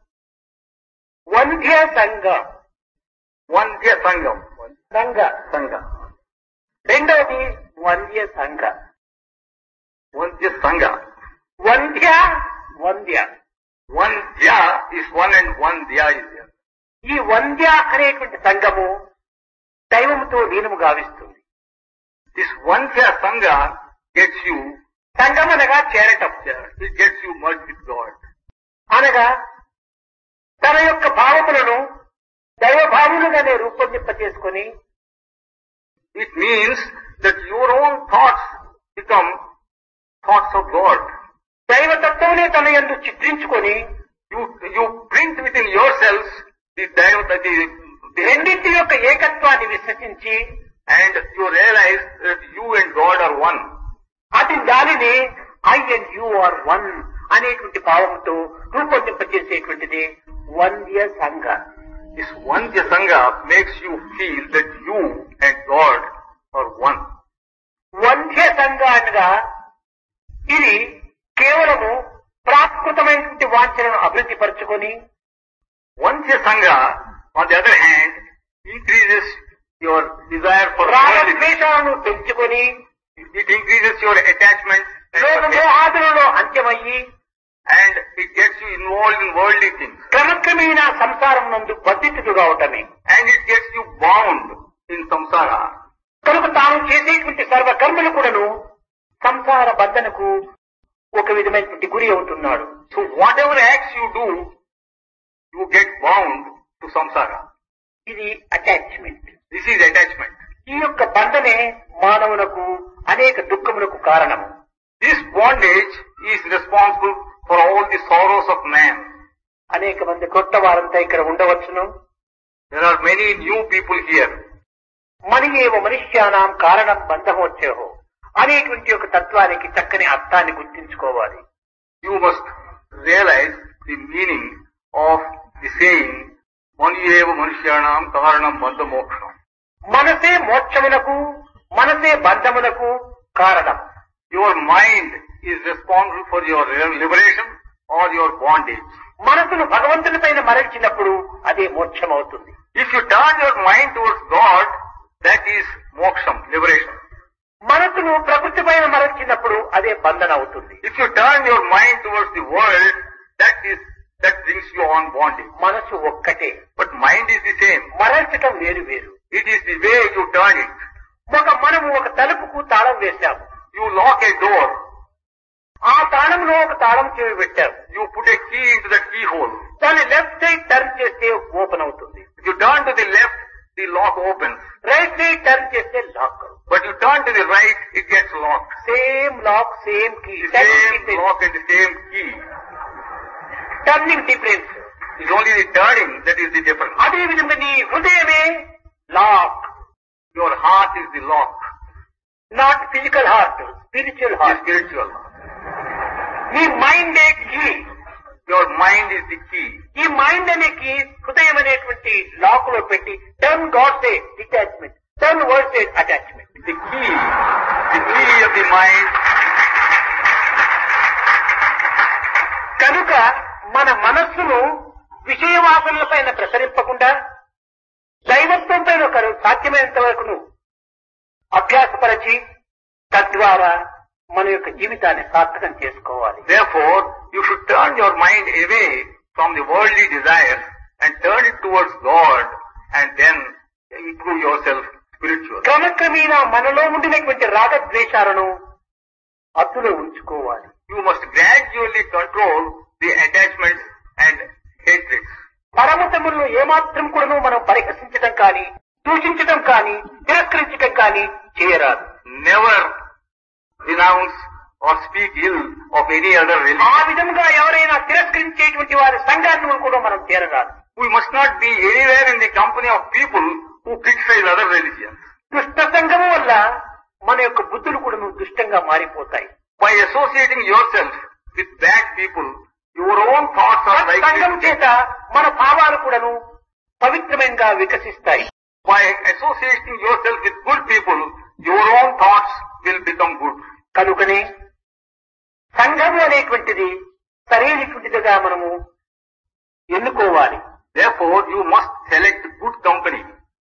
వంధ్య సంఘం, Vandya Sangam. సంఘ. Sangha. రెండవది వంధ్య సంఘ. Vandya Sangha. వంధ్య వంధ్య. Vandya is one and Vandya is the other. ఈ వంధ్య అనేటువంటి సంఘము దైవముతో లీనము గావిస్తుంది. This Vandya Sangha gets you, సంఘం అనగా చేరటం. it gets you merged with God. అనగా తన యొక్క భావములను దైవ భావములుగానే రూపొందింపచేసుకొని It means that your own thoughts become thoughts of God. దైవతత్వమునే తన యందు చిత్రించుకొని You print within yourselves the రెండింటి యొక్క ఏకత్వాన్ని విశ్వసించి and you realize that you and God are one. అది దానిని I and you are one అనేటువంటి భావంతో రూపొందింపచేసేటువంటిది వంద్య సంఘ. This Vandya Sangha makes you feel that you and God are one. వంధ్య సంఘ అనగా ఇది కేవలము ప్రాకృతమైనటువంటి వాంఛనను అభివృద్ధి పరుచుకొని Vandya Sangha, on the other hand, increases your desire for worldly. రాగద్వేషాలను పెంచుకొని It increases your attachment లోకమోహాదులలో అంత్యమయ్యి and it gets you involved in worldly things. క్రమక్రమేణా సంసారం నందు బంధితుడుగా అవటమే. And it gets you bound in samsara. కనుక తాను చేసేటువంటి సర్వ కర్మలు కూడాను సంసార బంధనకు ఒక విధమైనటువంటి గురి అవుతున్నాడు. So whatever acts you do, you get bound to samsara. ఇది అటాచ్మెంట్. This is attachment. ఈ యొక్క బంధనే మానవులకు అనేక దుఃఖములకు కారణము. This bondage is responsible for all the sorrows of man. అనేక మంది కొత్త వారంతా ఇక్కడ ఉండవచ్చును. There are many new people here. మనియేవ మనుష్యానాం కారణం బంధమోచ్చేహో అనేటువంటి ఒక తత్వానికి చక్కని అర్థాన్ని గుర్తించుకోవాలి. You must realize the meaning of the saying, Maniyeva Manushyanam Karanam Bandha Moksham. మనసే మోక్షమునకు, మనసే బంధమునకు కారణం. Your mind is responsible for your liberation or your bondage. మనసును భగవంతుని పైన మరల్చినప్పుడు అదే మోక్షం అవుతుంది. If you turn your mind towards God, that is moksham, liberation. మనసును ప్రకృతి పైన మరల్చినప్పుడు అదే బంధన అవుతుంది. If you turn your mind towards the world, that brings you on bondage. మనసు ఒక్కటే, But mind is the same. మరల్చటం వేరు వేరు. It is the way you turn it. మనము ఒక తలుపుకు తాళం వేశాము. You lock a door. ఆ తాళంలో ఒక తాళం చెవి పెట్టాము. You put a key into the keyhole. దాన్ని లెఫ్ట్ సైడ్ టర్న్ చేస్తే ఓపెన్ అవుతుంది. If you turn to the left, the lock opens. Right side turn చేస్తే lock. But you turn to the right, it gets locked. Same lock, same key. The same lock and the same key. Turning difference. It's only the turning that is the difference. అదే విధంగా నీ హృదయమే lock. Your heart is the lock. Not physical heart, spiritual The heart. spiritual heart. నీ మైండే key. Your mind is the key. ఈ mind అనే key హృదయం అనేటువంటి లాక్ లో పెట్టి turn god side detachment, turn world side attachment. The key of the mind. కనుక మన మనస్సును విషయవాసనల పైన ప్రసరింపకుండా దైవత్వం పైన ఒకరు సాధ్యమైనంత వరకును అభ్యాసపరచి తద్వారా మన యొక్క జీవితాన్ని సార్థకం చేసుకోవాలి. Therefore, you should turn your mind away from the worldly desires and turn it towards God and then improve yourself spiritually. క్రమక్రమేణా మనలో ఉండినటువంటి రాగద్వేషాలను అదుపులో ఉంచుకోవాలి. You must gradually control the attachments and hatreds. పరమతములను ఏమాత్రం కూడా మనం పరిహసించడం కానీ, దూషించడం కానీ, తిరస్కరించడం కానీ చేయరాదు. Never denounce or speak ill of any other ఆ religion. విధంగా ఎవరైనా తిరస్కరించేటువంటి వారి సంఘాన్ని కూడా మనం చేరరాదు. We must not be anywhere in the company of people who criticize other religions. దుష్ట సంఘం వల్ల మన యొక్క బుద్ధులు కూడా దుష్టంగా మారిపోతాయి. By associating yourself with bad people, your own thoughts are సంఘం likely. చేత మన భావాలు కూడాను పవిత్రమైనగా వికసిస్తాయి. By associating yourself with good people, your own thoughts will become good. కనుకనే సంఘము అనేటువంటిది సరైనటువంటిదిగా మనము ఎన్నుకోవాలి. Therefore, you must select good company.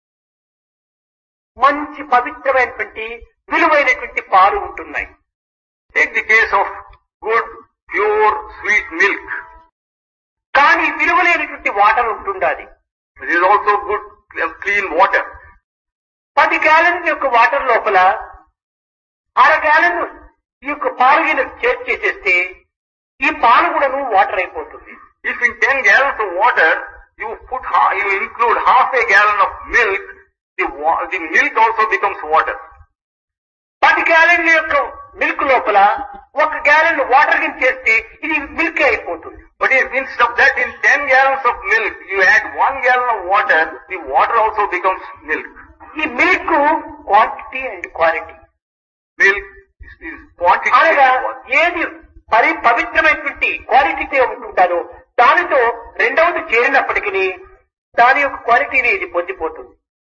మంచి పవిత్రమైనటువంటి విలువైనటువంటి పాలు ఉంటున్నాయి. Take the case of good, pure, sweet milk. కానీ విలువలేనటువంటి వాటర్ ఉంటుండాలి. There is also good, clean water. 10 gallon యొక్క వాటర్ లోపల 1/2 గ్యాలన్ ఈ యొక్క పాలు చేర్చేసేస్తే ఈ పాలు కూడాను వాటర్ అయిపోతుంది. If in 10 gallons of water, you include half a gallon of milk, the milk also becomes water. 10 గ్యాలన్ల యొక్క మిల్క్ లోపల 1 గ్యాలన్ వాటర్ ని చేస్తే ఇది మిల్క్ అయిపోతుంది. But if instead of that, in 10 gallons of milk, you add 1 gallon of water, the water also becomes milk. ఈ milk quantity and quality. Milk is quantity అనగా and quality. ఏది పవిత్రమైనటువంటి క్వాలిటీతో ఉంటుంటారో దానితో రెండవది చేరినప్పటికీ దాని యొక్క క్వాలిటీని ఇది పొందిపోతుంది.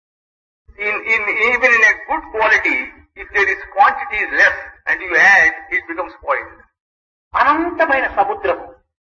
Even in a good quality, if there is quantity is less and you add, it becomes spoiled. అనంతమైన సముద్రము,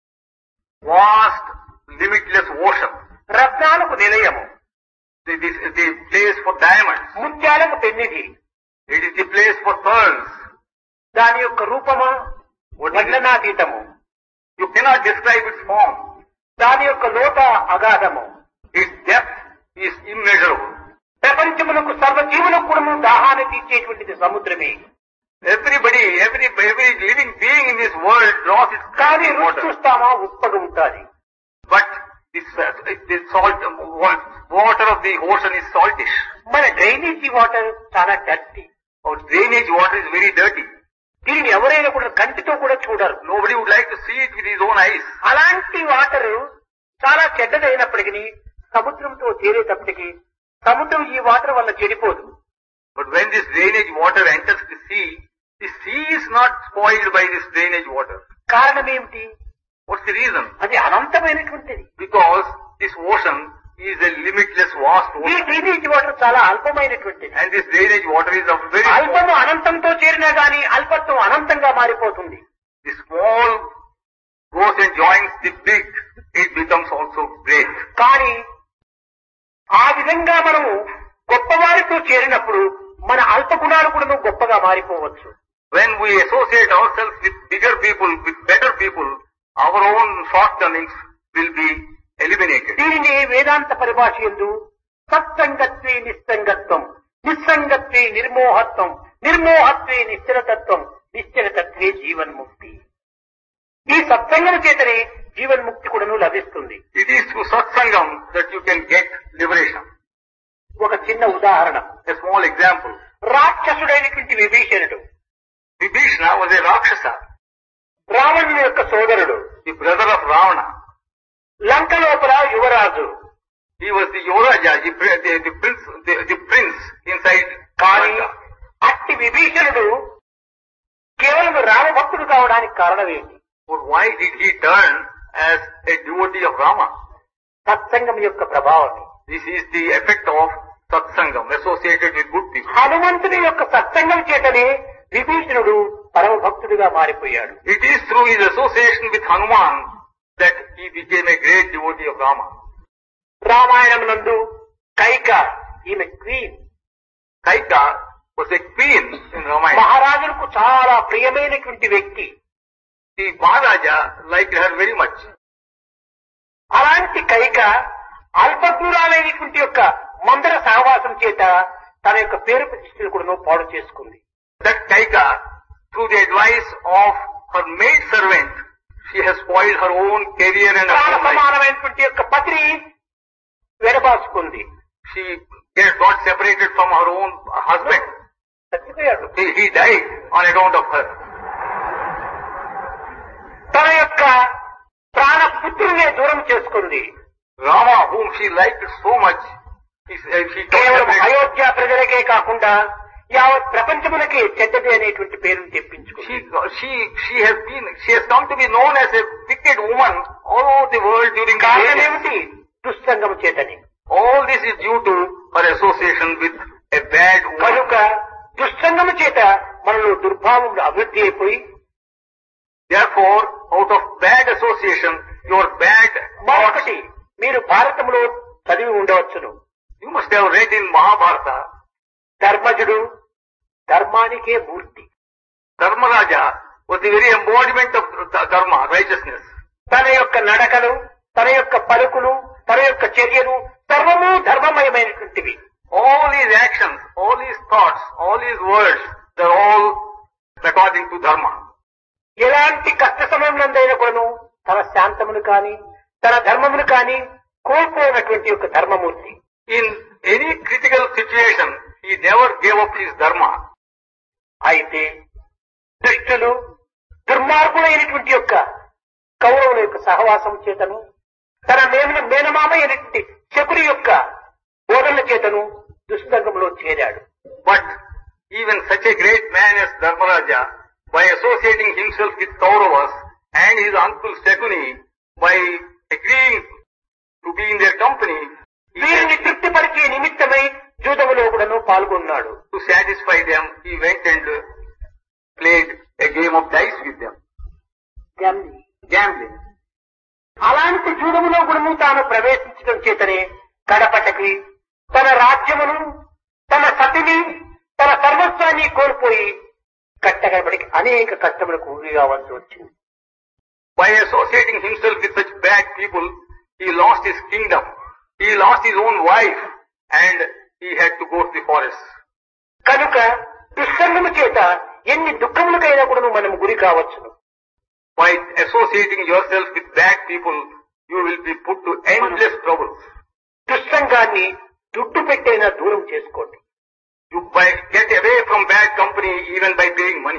Vast, limitless ocean. రత్నాలకు Nilayamu, The place for diamonds. ముత్యాలకు పెన్నిధి. It is the place for pearls. దాని యొక్క రూపమా వర్ణనాతీతము. You cannot describe its form. దాని యొక్క లోత అగాధము. Its depth is immeasurable. ప్రపంచములకు సర్వజీవులకు కూడా దాహాన్ని తీర్చేటువంటిది సముద్రమే. Every living being in this world draws its కానీ రుచి water. చూస్తామా ఉప్పగా ఉంటుంది. But the salt water of the ocean is saltish. మన డ్రైనేజీ వాటర్ చాలా dirty. Our drainage water is very dirty. దీనిని ఎవరైనా కూడా కంటితో కూడా చూడరు. Nobody would like to see it with his own eyes. అలాంటి వాటర్ చాలా చెడ్డదైనప్పటికీ సముద్రంతో చేరేటప్పటికీ సముద్రం ఈ వాటర్ వల్ల చెడిపోదు. But when this drainage water enters the sea is not spoiled by this drainage water. కారణం ఏమిటి? What's the reason? అది అనంతమైనటువంటిది. Because this ocean is a limitless, vast ఈ ocean. డ్రైనేజ్ వాటర్ చాలా అల్పమైనటువంటిది. And this drainage water is of very అల్పము small. అనంతంతో చేరినా గాని అల్పత్వం అనంతంగా మారిపోతుంది. The small goes and joins the big, it becomes also great. కానీ ఆ విధంగా మనము గొప్పవారితో చేరినప్పుడు మన అల్ప గుణాలు కూడా గొప్పగా మారిపోవచ్చు. When we associate ourselves with bigger people, with better people, our own shortcomings will be eliminated. దీనిని వేదాంత పరిభాష యందు సత్సంగత్వే నిస్సంగత్వం, నిస్సంగత్వే నిర్మోహత్వం, నిర్మోహత్వే నిశ్చలతత్వం, నిశ్చలతత్వే జీవన్ముక్తి. ఈ సత్సంగం చేతనే జీవన్ముక్తి కూడాను లభిస్తుంది. It is through satsangam that you can get liberation. ఒక చిన్న ఉదాహరణ. A small example. రాక్షసుడైనటువంటి విభీషణుడు Vibhishana was a Rakshasa, రావణుని యొక్క సోదరుడు. the brother of Ravana. లంక లోపల యువరాజు. He was the Yovaraja, the prince inside కానీ Lanka. అట్టి విభీషణుడు కేవలం రామభక్తుడు కావడానికి కారణం ఏంటి? But why did he turn as a devotee of Rama? సత్సంగం యొక్క ప్రభావం. This is the effect of satsangam associated with good people. హనుమంతుని యొక్క సత్సంగం చేతనే విభీషణుడు పరమ భక్తుడిగా మారిపోయాడు. It is through his association with Hanuman that he became a great devotee of Rama. Ramayanam నందు కైక ఈమె queen. Kaika was a queen in Ramayana. మహారాజులకు చాలా ప్రియమైనటువంటి వ్యక్తి. The Maharaja liked her very much. అలాంటి కైక అల్పజ్ఞురాలైనటువంటి యొక్క మందర సహవాసం చేత తన యొక్క పేరు ప్రతిష్టలు కూడా పాడు చేసుకుంది. That Kaika, through the advice of her maid servant, she has spoiled her own career and her ప్రాణ own life. సమానమైనటువంటి యొక్క పతిని వెడబాసుకుంది. She got separated from her own husband. చచ్చిపోయాడు. He died on account of her. తన యొక్క ప్రాణ పుత్రునే దూరం చేసుకుంది. Rama, whom she liked so much, she got కేవలం separated. అయోధ్య ప్రజలకే కాకుండా యావత్ ప్రపంచమునకే చెడ్డది అనేటువంటి పేరును తెప్పించుకుంది. She has come to be known as a wicked woman all over the world during the కారణం ages. ఏమిటి? దుస్సంగము చేతని. All this is due to her association with a bad woman. కనుక దుస్సంగము చేత మనలో దుర్భావములు అభివృద్ధి అయిపోయి Therefore, out of bad association, your bad thoughts. మరొకటి మీరు భారతంలో చదివి ఉండవచ్చును. You must have read in Mahabharata, ధర్మజుడు ధర్మానికే Murthy. Dharmaraja was the very embodiment of dharma, righteousness. తన యొక్క నడకలు, తన యొక్క పలుకులు, తన యొక్క చర్యలు సర్వము ధర్మమయమైనటువంటివి. All his actions, all his thoughts, all his words, they're all according to dharma. ఎలాంటి కష్ట సమయంలోనైనా కూడాను తన శాంతమును కాని తన ధర్మమును కాని కోల్పోయినటువంటి యొక్క ధర్మమూర్తి. In any critical situation, he never gave up his dharma. అయితే దుష్టులు దుర్మార్గులైనటువంటి యొక్క కౌరవుల యొక్క సహవాసం చేతను తన మేనమామ అయినటువంటి శకుని యొక్క బోధనల చేతను దుస్సంగంలో చేరాడు. But even such a great man as Dharmaraja, by associating himself with Kauravas and his uncle Shakuni, by agreeing to be in their company, వీరిని తృప్తిపరిచే నిమిత్తమై జూదములో కూడాను పాల్గొన్నాడు. to satisfy them, he went and played a game of dice with them. Gambling. అలాంటి జూదములో కూడాను తాను ప్రవేశించడం చేతనే కడపటకి తన రాజ్యమును, తన సతిని, తన సర్వస్వాన్ని కోల్పోయి కట్టగడపడికి అనేక కష్టములకు గురి కావాల్సి వచ్చింది. By associating himself with such bad people, he lost his kingdom, he lost his own wife, and he had to go to the forest. కనుక దుస్సంగము చేత ఎన్ని దుఃఖములకైనా కూడా మనం గురి కావచ్చును. By associating yourself with bad people, you will be put to endless troubles. దుస్సంగాన్ని దుడ్డు పెట్టైనా దూరం చేసుకోండి. You get away from bad company even by paying money.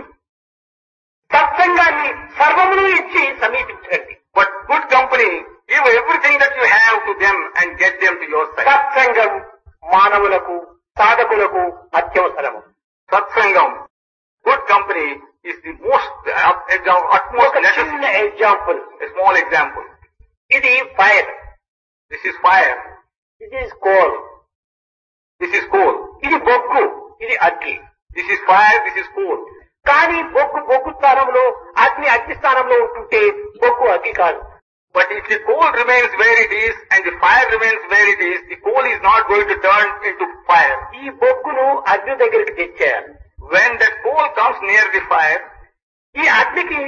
సత్సంగాన్ని సర్వమును ఇచ్చి సమీపించండి. But good company, give everything that you have to them and get them to your side. సత్సంగం మానవులకు సాధకులకు అత్యవసరము. Satsangam, good company is the utmost ఒక necessary. చిన్న example. A small example. ఇది fire, This is fire. ఇది coal, This is coal. ఇది బొగ్గు, ఇది అగ్గి. This is fire. This is coal. కానీ బొగ్గు స్థానంలో అగ్ని స్థానంలో ఉంటుంటే బొగ్గు అగ్గి కాదు. But if the coal remains where it is and the fire remains where it is, the coal is not going to turn into fire. ఈ బొగ్గును అగ్ని దగ్గరికి తెచ్చేయాలి. When that coal comes near the fire ఈ అగ్నికి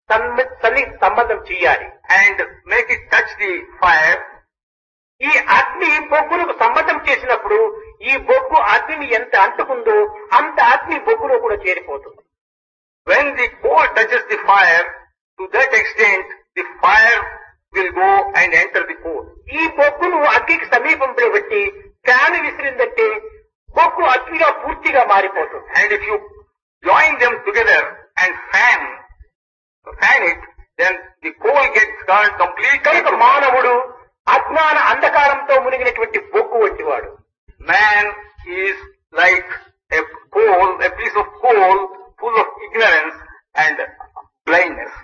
సంబంధం చేయాలి. and make it touch the fire, ఈ అగ్ని బొగ్గులకు సంబంధం చేసినప్పుడు ఈ బొగ్గు అగ్నిని ఎంత అంటుకుందో అంత అగ్ని బొగ్గులో కూడా చేరిపోతుంది. when the coal touches the fire, to that extent the fire will go and enter the coal. ఈ బొగ్గును అగ్నికి సమీపంలో పెట్టి ఫ్యాన్ విసిరిందంటే బొగ్గు అగ్నిగా పూర్తిగా మారిపోతుంది. And if you join them together and fan it, then the coal gets turned completely కనుక to మానవుడు అజ్ఞాన అంధకారంతో మునిగినటువంటి బొగ్గు వంటివాడు. Man is like a piece of coal full of ignorance and blindness.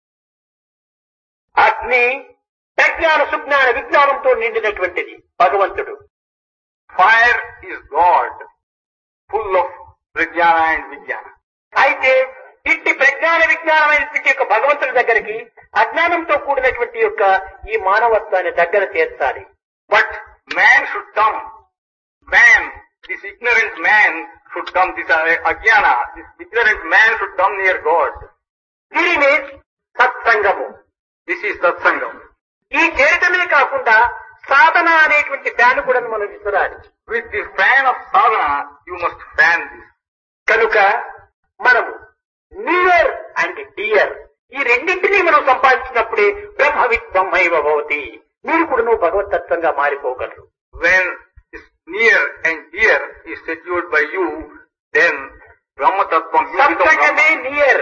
అగ్ని ప్రజ్ఞాన సుజ్ఞాన విజ్ఞానంతో నిండినటువంటిది భగవంతుడు. Fire is God, full of prajnana and vijnana. అయితే ఇట్టి ప్రజ్ఞాన విజ్ఞానమైనటువంటి యొక్క భగవంతుడి దగ్గరికి అజ్ఞానంతో కూడినటువంటి యొక్క ఈ మానవత్వాన్ని దగ్గర చేర్చాలి. But man should come. Man, the this ignorant man should come, this ajnana, this ignorant man should come near God. దీనినే సత్సంగము. This is satsangam. ఈ చేయటమే కాకుండా సాధన అనేటువంటి ఫ్యాన్ కూడా మనం విసరాలి. With the fan of sadhana, you must fan this. కనుక మనము near and dear ఈ రెండింటినీ మనం సంపాదించినప్పుడే బ్రహ్మవిత్ బ్రహ్మైవ భవతి. మీరు కూడా నువ్వు భగవతత్వంగా మారిపోగలరు. When this near and dear is secured by you, then Brahma Tattvam, you become సత్సంగమే Brahma. నియర్,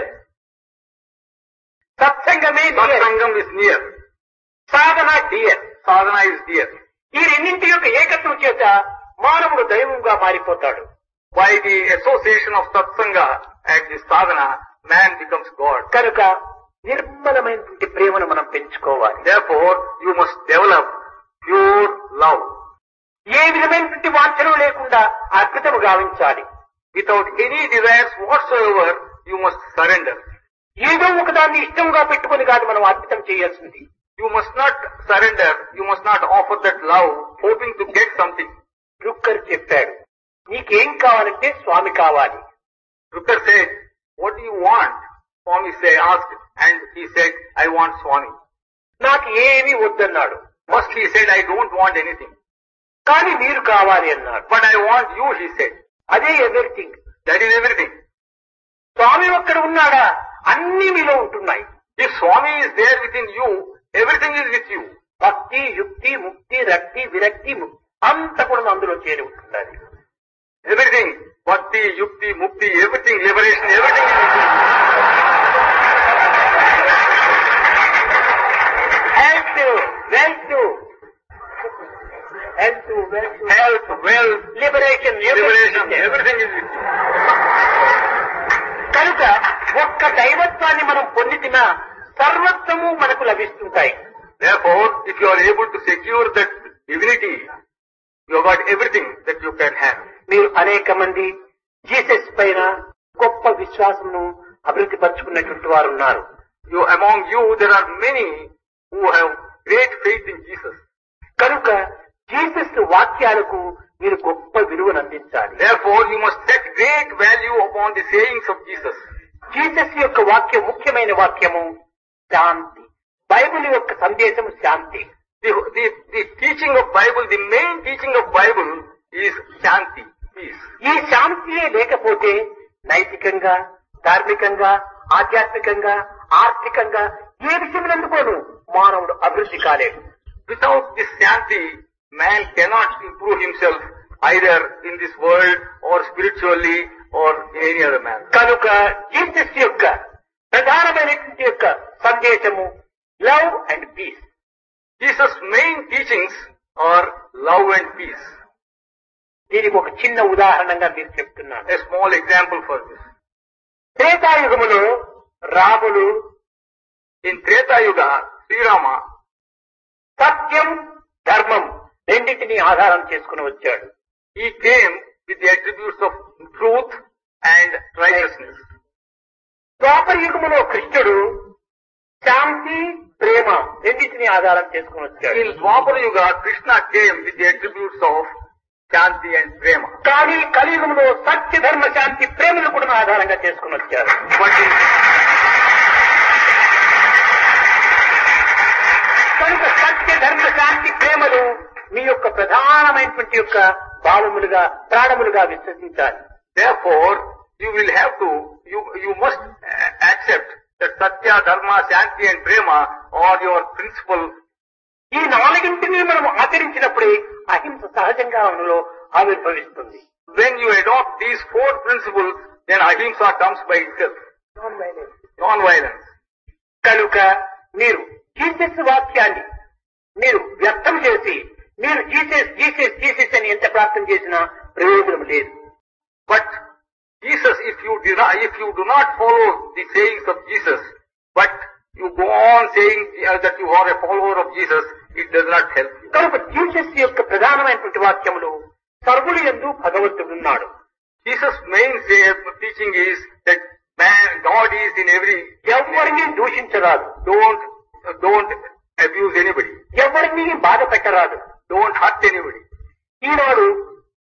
సత్సంగమే నియర్, Satsangam is near. సాధన డియర్. Sadhana is dear. ఈ రెండింటి యొక్క ఏకత్వం చేత మానవుడు దైవంగా మారిపోతాడు. By the association of satsanga and the sadhana, man becomes God. కనుక నిర్మలమైనటువంటి ప్రేమను మనం పెంచుకోవాలి. Therefore, you must develop pure love. ఏ విధమైనటువంటి వాంఛలు లేకుండా అర్పితము గావించాలి. Without any desires whatsoever, you must surrender. ఏదో ఒకదాన్ని ఇష్టంగా పెట్టుకొని కాదు మనం అర్పితం చేయాల్సింది. You must not surrender, you must not offer that love hoping to get something. రుక్కర్ చెప్పాడు, నీకేం కావాలంటే స్వామి కావాలి. Rukkar said, what do you want? Swami asked, and he said, I want Swami. నాకు ఏమీ వద్దన్నాడు. First he said, I don't want anything. కానీ మీరు కావాలి అన్నాడు. But I want you, he said. అదే ఎవ్రీథింగ్. That is everything. స్వామి ఒక్కడ ఉన్నాడా? అన్ని మీలో ఉంటున్నాయి. If Swami is there within you, everything is with you. భక్తి, యుక్తి, ముక్తి, రక్తి, విరక్తి అంతా కూడా అందులో చేరి ఉంటున్నది. Everything, bhakti, yukti, mukti, everything, liberation, everything is with you. Health, wealth, liberation, liberation, everything is with you. కనుక ఒక్క దైవత్వాన్ని మనం పొందితినా సర్వత్వము మనకు లభిస్తుంటాయి. Therefore, if you are able to secure that divinity, you have got everything that you can have. మీరు అనేక మంది Jesus పైన గొప్ప విశ్వాసమును అభివృద్ధి పరుచుకున్నటువంటి వారు ఉన్నారు. Among you, there are many who have great faith in Jesus. కనుక జీసస్ వాక్యాలకు మీరు గొప్ప విలువను అందించాలి. Therefore, you must set great value upon the sayings of Jesus. Jesus యొక్క వాక్యం ముఖ్యమైన వాక్యము శాంతి. బైబిల్ యొక్క సందేశము శాంతి. The teaching of Bible, the main teaching of Bible is Shanti, peace. ఈ శాంతియే లేకపోతే నైతికంగా, ధార్మికంగా, ఆధ్యాత్మికంగా, ఆర్థికంగా ఏ విషయమునందుకోను మానవుడు అభివృద్ధి కాలేడు. Without this Shanti, man cannot improve himself either in this world or spiritually or in any other manner. కనుక జీసస్ యొక్క ప్రధానమైనటువంటి యొక్క సందేశము love and peace. Jesus' main teachings are love and peace. దీనికి ఒక చిన్న ఉదాహరణగా మీకు చెప్తున్నాను. A small example for this. త్రేతాయుగములో Ramulu In Treta Yuga, Sri Rama, సత్యం, ధర్మం రెండింటినీ ఆధారం చేసుకుని వచ్చాడు. he came with the attributes of truth and righteousness. ద్వాపర యుగములో కృష్ణుడు శాంతి, ప్రేమ రెండింటినీ ఆధారం చేసుకుని వచ్చాడు. In Dwapara Yuga, Krishna came with the attributes of Shanti and Prema. కానీ కలియుగంలో సత్య, ధర్మ, శాంతి, ప్రేమను కూడా ఆధారంగా చేసుకుని వచ్చారు. కనుక సత్య, ధర్మ, శాంతి, ప్రేమలు మీ యొక్క ప్రధానమైనటువంటి యొక్క భావములుగా, ప్రాణములుగా విశ్వసించాలి. Therefore, you will have to, you must accept that Satya, Dharma, Shanti and Prema are your principal. ఈ నాలుగింటిని మనం ఆచరించినప్పుడే అహింస సహజంగా మనలో ఆవిర్భవిస్తుంది. When you adopt these four principles, then ahimsa comes by itself. Non-violence. కనుక మీరు జీసస్ వాక్యాన్ని మీరు వ్యక్తం చేసి మీరు జీసస్ జీసస్ జీసస్ అని ఎంత ప్రార్థన చేసినా ప్రయోజనం లేదు. But Jesus, if you do not follow the sayings of Jesus, but you go on saying that you are a follower of Jesus, it does not help you. కనుక Jesus యొక్క ప్రధానమైనటువంటి వాక్యములు సర్వులు యందు భగవంతుడున్నాడు. Jesus' main teaching is that God is in every. ఎవరిని దూషించరాదు. Don't abuse anybody. ఎవరిని బాధ పెట్టరాదు. Don't hurt anybody. ఈనాడు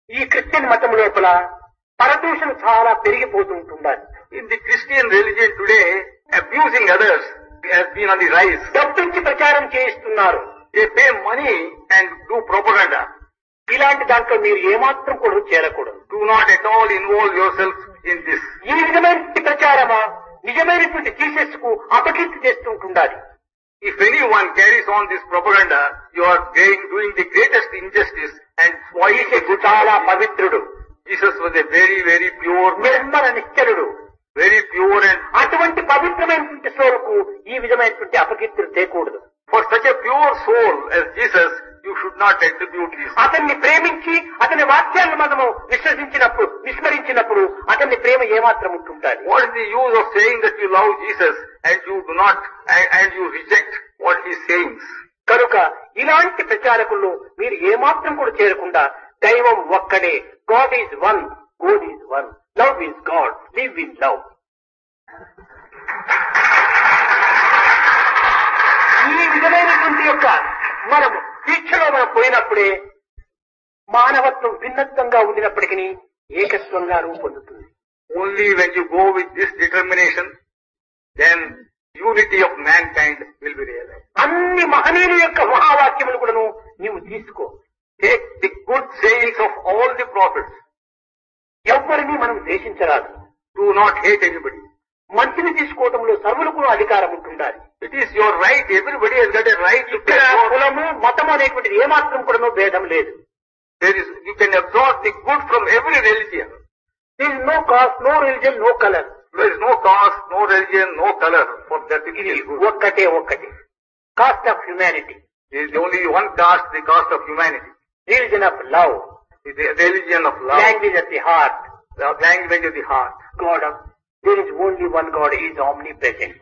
ఈ క్రిస్టియన్ మతం లోపల పరదూషణ చాలా పెరిగిపోతూ ఉంటుండాలి. In the Christian religion today, abusing others has been on the rise. డబ్బించి ప్రచారం చేయిస్తున్నారు. They pay money and do propaganda. ఇలాంటి దాంట్లో మీరు ఏమాత్రం కూడా చేరకూడదు. Do not at all involve yourself in this. ఈ విధమైన ప్రచారమా నిజమైనటువంటి జీసస్ కు అపకీర్తి చేస్తూ ఉంటుండాలి. If anyone carries on this propaganda, you are doing the greatest injustice and spoiling a good చాలా పవిత్రుడు, Jesus was a very, very pure man, Nirmala నిశ్చలుడు. very pure, and అటువంటి పవిత్రమైనటువంటి సోలుకు ఈ విధమైనటువంటి అపకీర్తులు చేయకూడదు. for such a pure soul as Jesus, you should not attribute this. అతన్ని ప్రేమించి అతని వాక్యాలను మనము విస్మరించినప్పుడు అతని ప్రేమ ఏమాత్రం ఉంటుంటాది. What is the use of saying that you love Jesus and you do not, and you reject what he is saying? కనుక ఇలాంటి ప్రచారకుల్లో మీరు ఏమాత్రం కూడా చేరకుండా దైవం ఒక్కడే, God is one, God is one, love is God, live in love. ఈ విధమైనటువంటి యొక్క మనము దీక్షలో మనం పోయినప్పుడే మానవత్వం భిన్నత్వంగా ఉండినప్పటికీ ఏకత్వంగా రూపొందుతుంది. Only when you go with this determination, then unity of mankind will be realized. అన్ని మహనీయుల యొక్క మహావాక్యములు కూడాను నీవు తీసుకో. Take the good sayings of all the prophets. ఎవరిని మనం ద్వేషించరాదు. Do not hate anybody. మంచిని తీసుకోవడంలో సర్వులకు అధికారం ఉంటుండాలి. It is your right. Everybody has got a right to ఇక్కడ take God. కులము మతం అనేటువంటిది ఏమాత్రం కూడాను భేదం లేదు. You can absorb the good from every religion. There is no caste, no religion, no color. There is no caste, no religion, no color for that it ఇది is good. ఒక్కటే caste of humanity, There is only one caste, the caste of humanity. Religion of love, The religion of love, language of the heart, the language of the heart. God of there is only one God is omnipresent.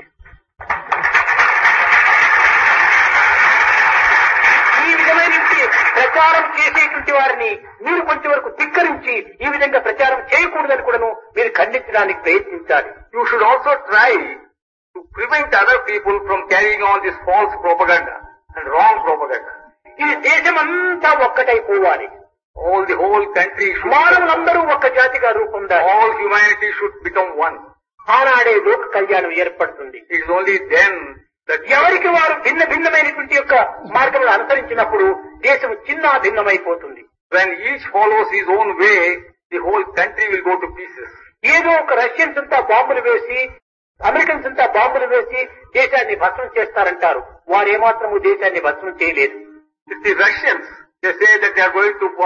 ఈ విధమైనటువంటి ప్రచారం చేసేటువంటి వారిని మీరు కొంచెం వరకు ధిక్కరించి ఈ విధంగా ప్రచారం చేయకూడదని కూడాను మీరు ఖండించడానికి ప్రయత్నించాలి. You should also try to prevent other people from carrying on this false propaganda and wrong propaganda. ఈ దేశం అంతా ఒక్కటైపోవాలి. The whole country should, మానవులందరూ ఒక్క జాతిగా రూపొందాలి. all humanity should become one. ఆనాడే లోక కళ్యాణం ఏర్పడుతుంది. It is only then that ఎవరికి వారు భిన్నమైనటువంటి యొక్క మార్గములు అనుసరించినప్పుడు దేశం చిన్న భిన్నమైపోతుంది. when each follows his own way, the whole country will go to pieces. ఏదో ఒక రష్యన్స్ అంతా బాంబులు వేసి, అమెరికన్స్ అంతా బాంబులు వేసి దేశాన్ని భస్మం చేస్తారంటారు. వారు ఏమాత్రము దేశాన్ని భస్మం చేయలేదు. It's the Russians. They say that they are going to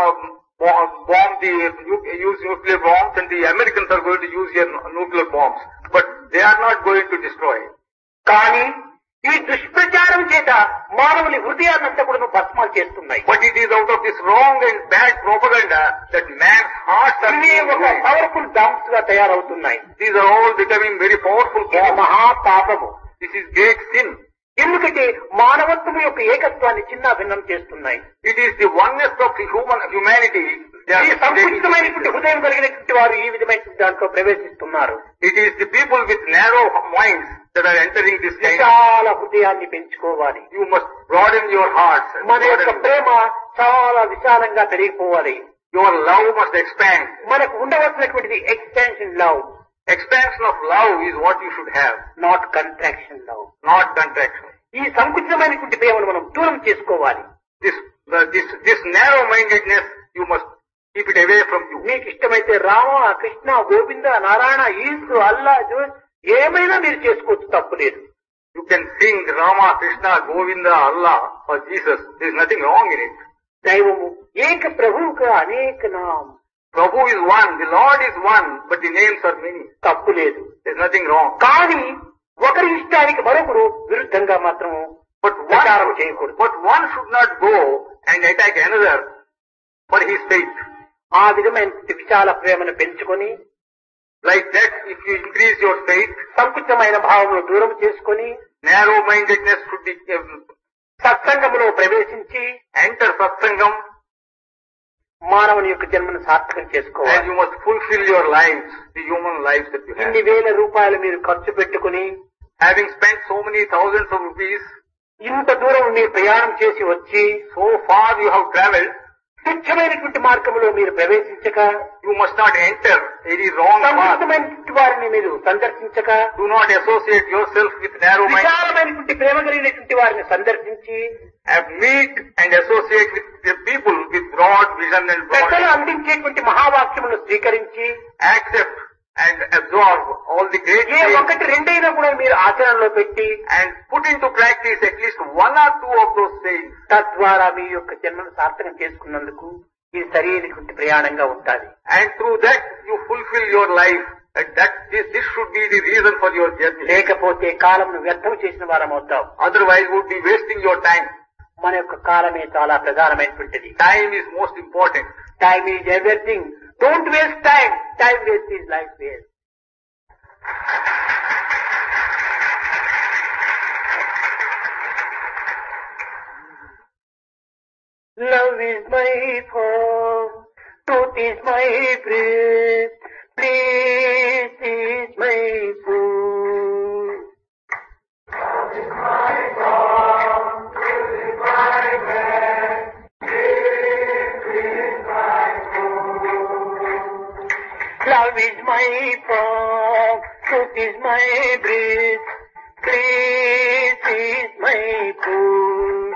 use nuclear bombs, and the Americans are going to use nuclear bombs. But they are not going to destroy. కానీ ఈ దుష్ప్రచారం చేత మానవుని హృదయాన్నంతా కూడా భస్మాలు చేస్తున్నాయి. But it is out of this wrong and bad propaganda that man's hearts are ఇవే ఒక being ruined. Powerful DOMS గా తయారవుతున్నాయి. These are all becoming very powerful ఒక things. మహాపాపము. This is great sin. ఎందుకంటే మానవత్వం యొక్క ఏకత్వాన్ని చిన్న భిన్నం చేస్తున్నాయి. It is the oneness of humanity. ఈ సంకుచితమైనటువంటి హృదయం కలిగినటువంటి వారు ఈ విధమైన దాంట్లో ప్రవేశిస్తున్నారు. It is the people with narrow minds that are entering this kind. చాలా హృదయాన్ని పెంచుకోవాలి. You must broaden your hearts. మన యొక్క ప్రేమ చాలా విశాలంగా పెరిగిపోవాలి. Your love must expand. మనకు ఉండవలసినటువంటిది extension love. Expansion of love is what you should have, not contraction love. not contraction. ఈ సంకుచితమైనటువంటి ప్రేమను మనం దూరం చేసుకోవాలి. This narrow-mindedness, you must keep it away from you. మీకు ఇష్టమైతే రామ, కృష్ణ, గోవింద, నారాయణ, ఈశ్వరు, అల్లా, ఏమైనా మీరు చేసుకోవచ్చు, తప్పులేదు. You can sing Rama, Krishna, Govinda, Allah or Jesus. There is nothing wrong in it. దైవము ఏక ప్రభువుగా అనేక నామ. Prabhu is one, the Lord is one, but the names are many. తప్పు లేదు. There is nothing wrong. కానీ ఒకరి ఇష్టానికి మరొకరు విరుద్ధంగా మాత్రము ప్రచారం చేయకూడదు. But one should not go and attack another for his faith. ఆ విధమైన విశాల ప్రేమను పెంచుకొని, Like that, if you increase your faith, సంకుచితమైన భావమును దూరం చేసుకొని, narrow-mindedness should be సత్సంగములో ప్రవేశించి enter satsangam, మానవుని యొక్క జన్మను సార్థకం and చేసుకోవాలి. you must fulfill your lives, the human lives that you have. ఇన్ని వేల రూపాయలు మీరు ఖర్చు పెట్టుకుని, Having spent so many thousands of rupees, ఇంత దూరం మీరు ప్రయాణం చేసి వచ్చి, so far you have traveled, తుచ్చమైనటువంటి మార్గంలో మీరు ప్రవేశించక, you must not enter any wrong path. సంకుచితమైనటువంటి వారిని మీరు సందర్శించక, Do not associate yourself with narrow minds. విశాలమైనటువంటి ప్రేమ కలిగినటువంటి వారిని సందర్శించి, Meet and associate with the people with broad vision and పెద్దలు broad. అందించేటువంటి మహావాక్యములను స్వీకరించి, Accept and absorb all the great A things ఒకటి రెండైనా కూడా మీరు ఆచరణలో పెట్టి and put into practice at least one or two of those sayings. తద్వారా మీ యొక్క జన్మను సార్థకం చేసుకున్నందుకు ఇది సరైనటువంటి ప్రయాణంగా ఉంటుంది. And through that you fulfill your life. And this should be the reason for your journey. లేకపోతే కాలంను వ్యర్థం చేసిన వారం అవుతాం. Otherwise you would be wasting your time. మన యొక్క కాలమే చాలా ప్రధానమైనటువంటిది. Time is most important. Time is everything. Don't waste time. Time waste is life waste. Love is my form, truth is my breath, bliss is my food. Love is my form, truth is my breath, bliss is my food. Love is my form, truth is my breath, bliss is my food.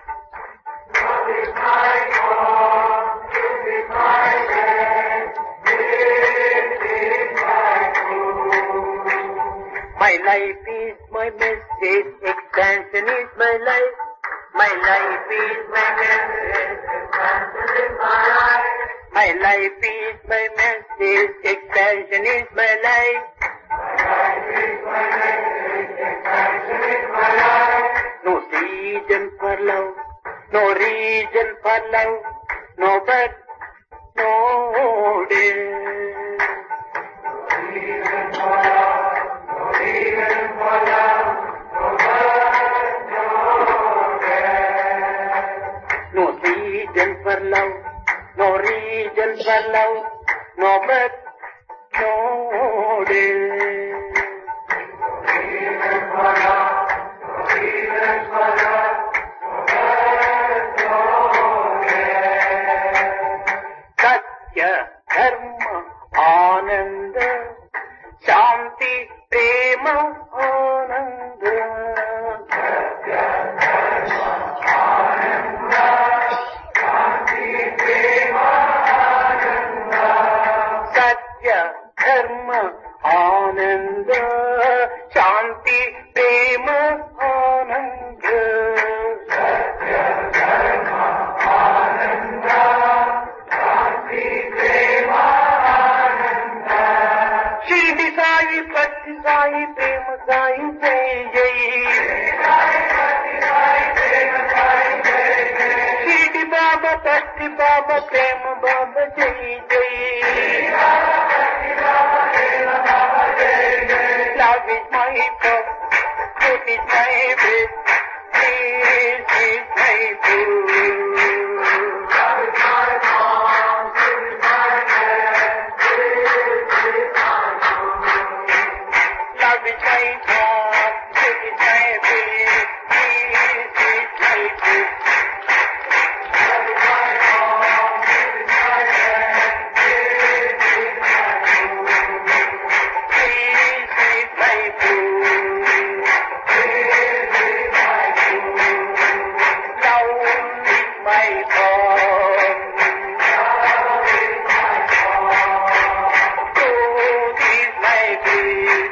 My life is my message, expansion is my life. My life is my message, expansion is my life. My life is my message, expansion is my life. My life is my message, expansion is my life. No season for love, no reason for love, no but, no day. No reason for love, no reason for love, no but, no day. No season for love, no reason for love, no but, no day. No reason for love, no reason for love. सत्य धर्म आनंद शांति प्रेम आनंद. सत्य धर्म आनंद शांति प्रेम आनंद. सत्य धर्म आनंद शांति प्रेम आनंद. सत्य धर्म आनंद शांति प्रेम आनंद. शिरडी साई पति साई प्रेम साई जय जय. शिरडी बाबा पति बाबा प्रेम बाबा जय जय. Love is my cup, truth is my breath, peace is my food. Love is my song, truth is my breath, peace is my food. Love is my song, truth is my breath, peace is my food. Love is my song, truth is my breath, peace is my food. Peace is my food. Love is my form. Truth is my breath.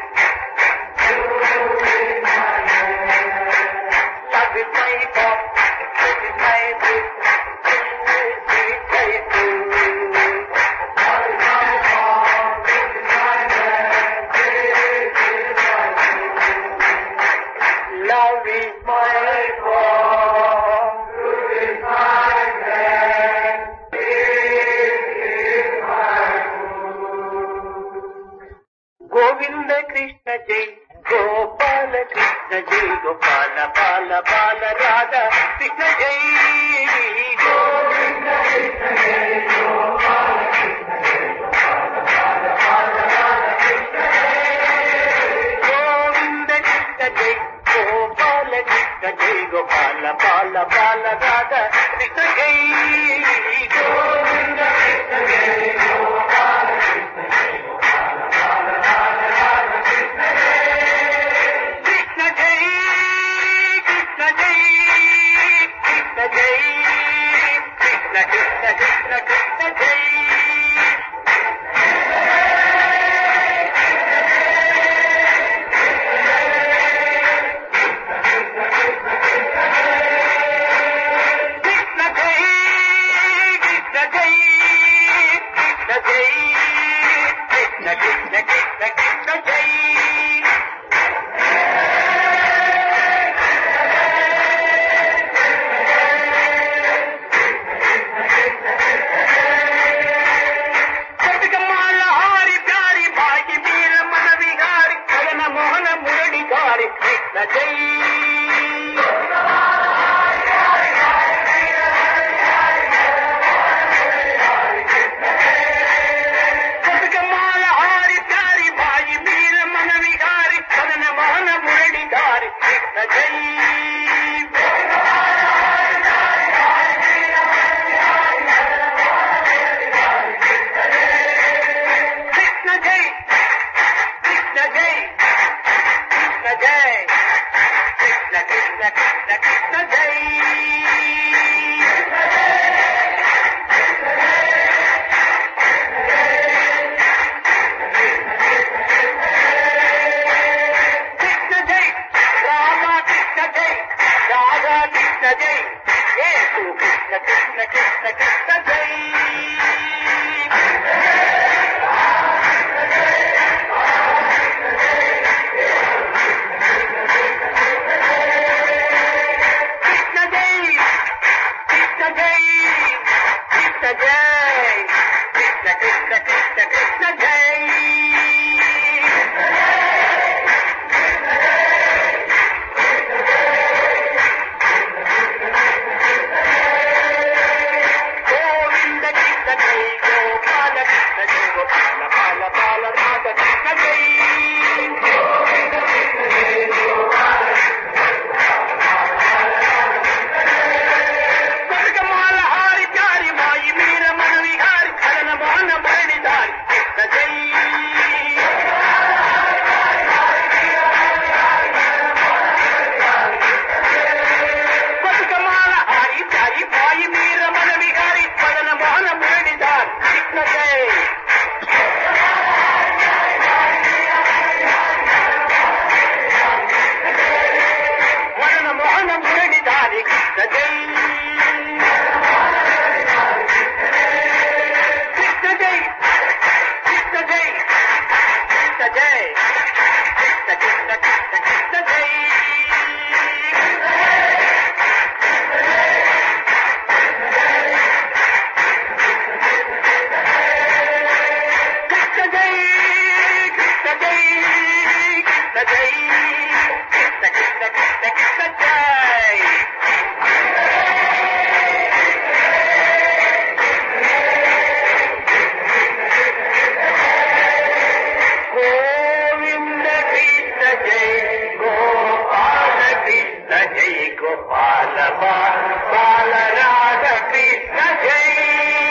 Love is my form. Truth is my breath. Peace is my food. Love is my form. Truth is my breath. Peace is my food. Love is my form. Truth is my breath. Peace is my food. Govinda Krishna Jai, Gopala Krishna Jai, Gopala Bala Bala Radha Krishna Jai. Govinda Krishna Jai, Gopala Krishna Jai, Gopala Bala Bala Radha Krishna Jai. Govinda Krishna Jai, Gopala Krishna Jai, Gopala బాల బాల రాధా కృష్ణ జై గోవింద కృష్ణ జై గోపాల కృష్ణ జై కృష్ణ జై కృష్ణ జై కృష్ణ కృష్ణ కృష్ణ కృష్ణ జై గోపాల బాల రాధ కృష్ణ జై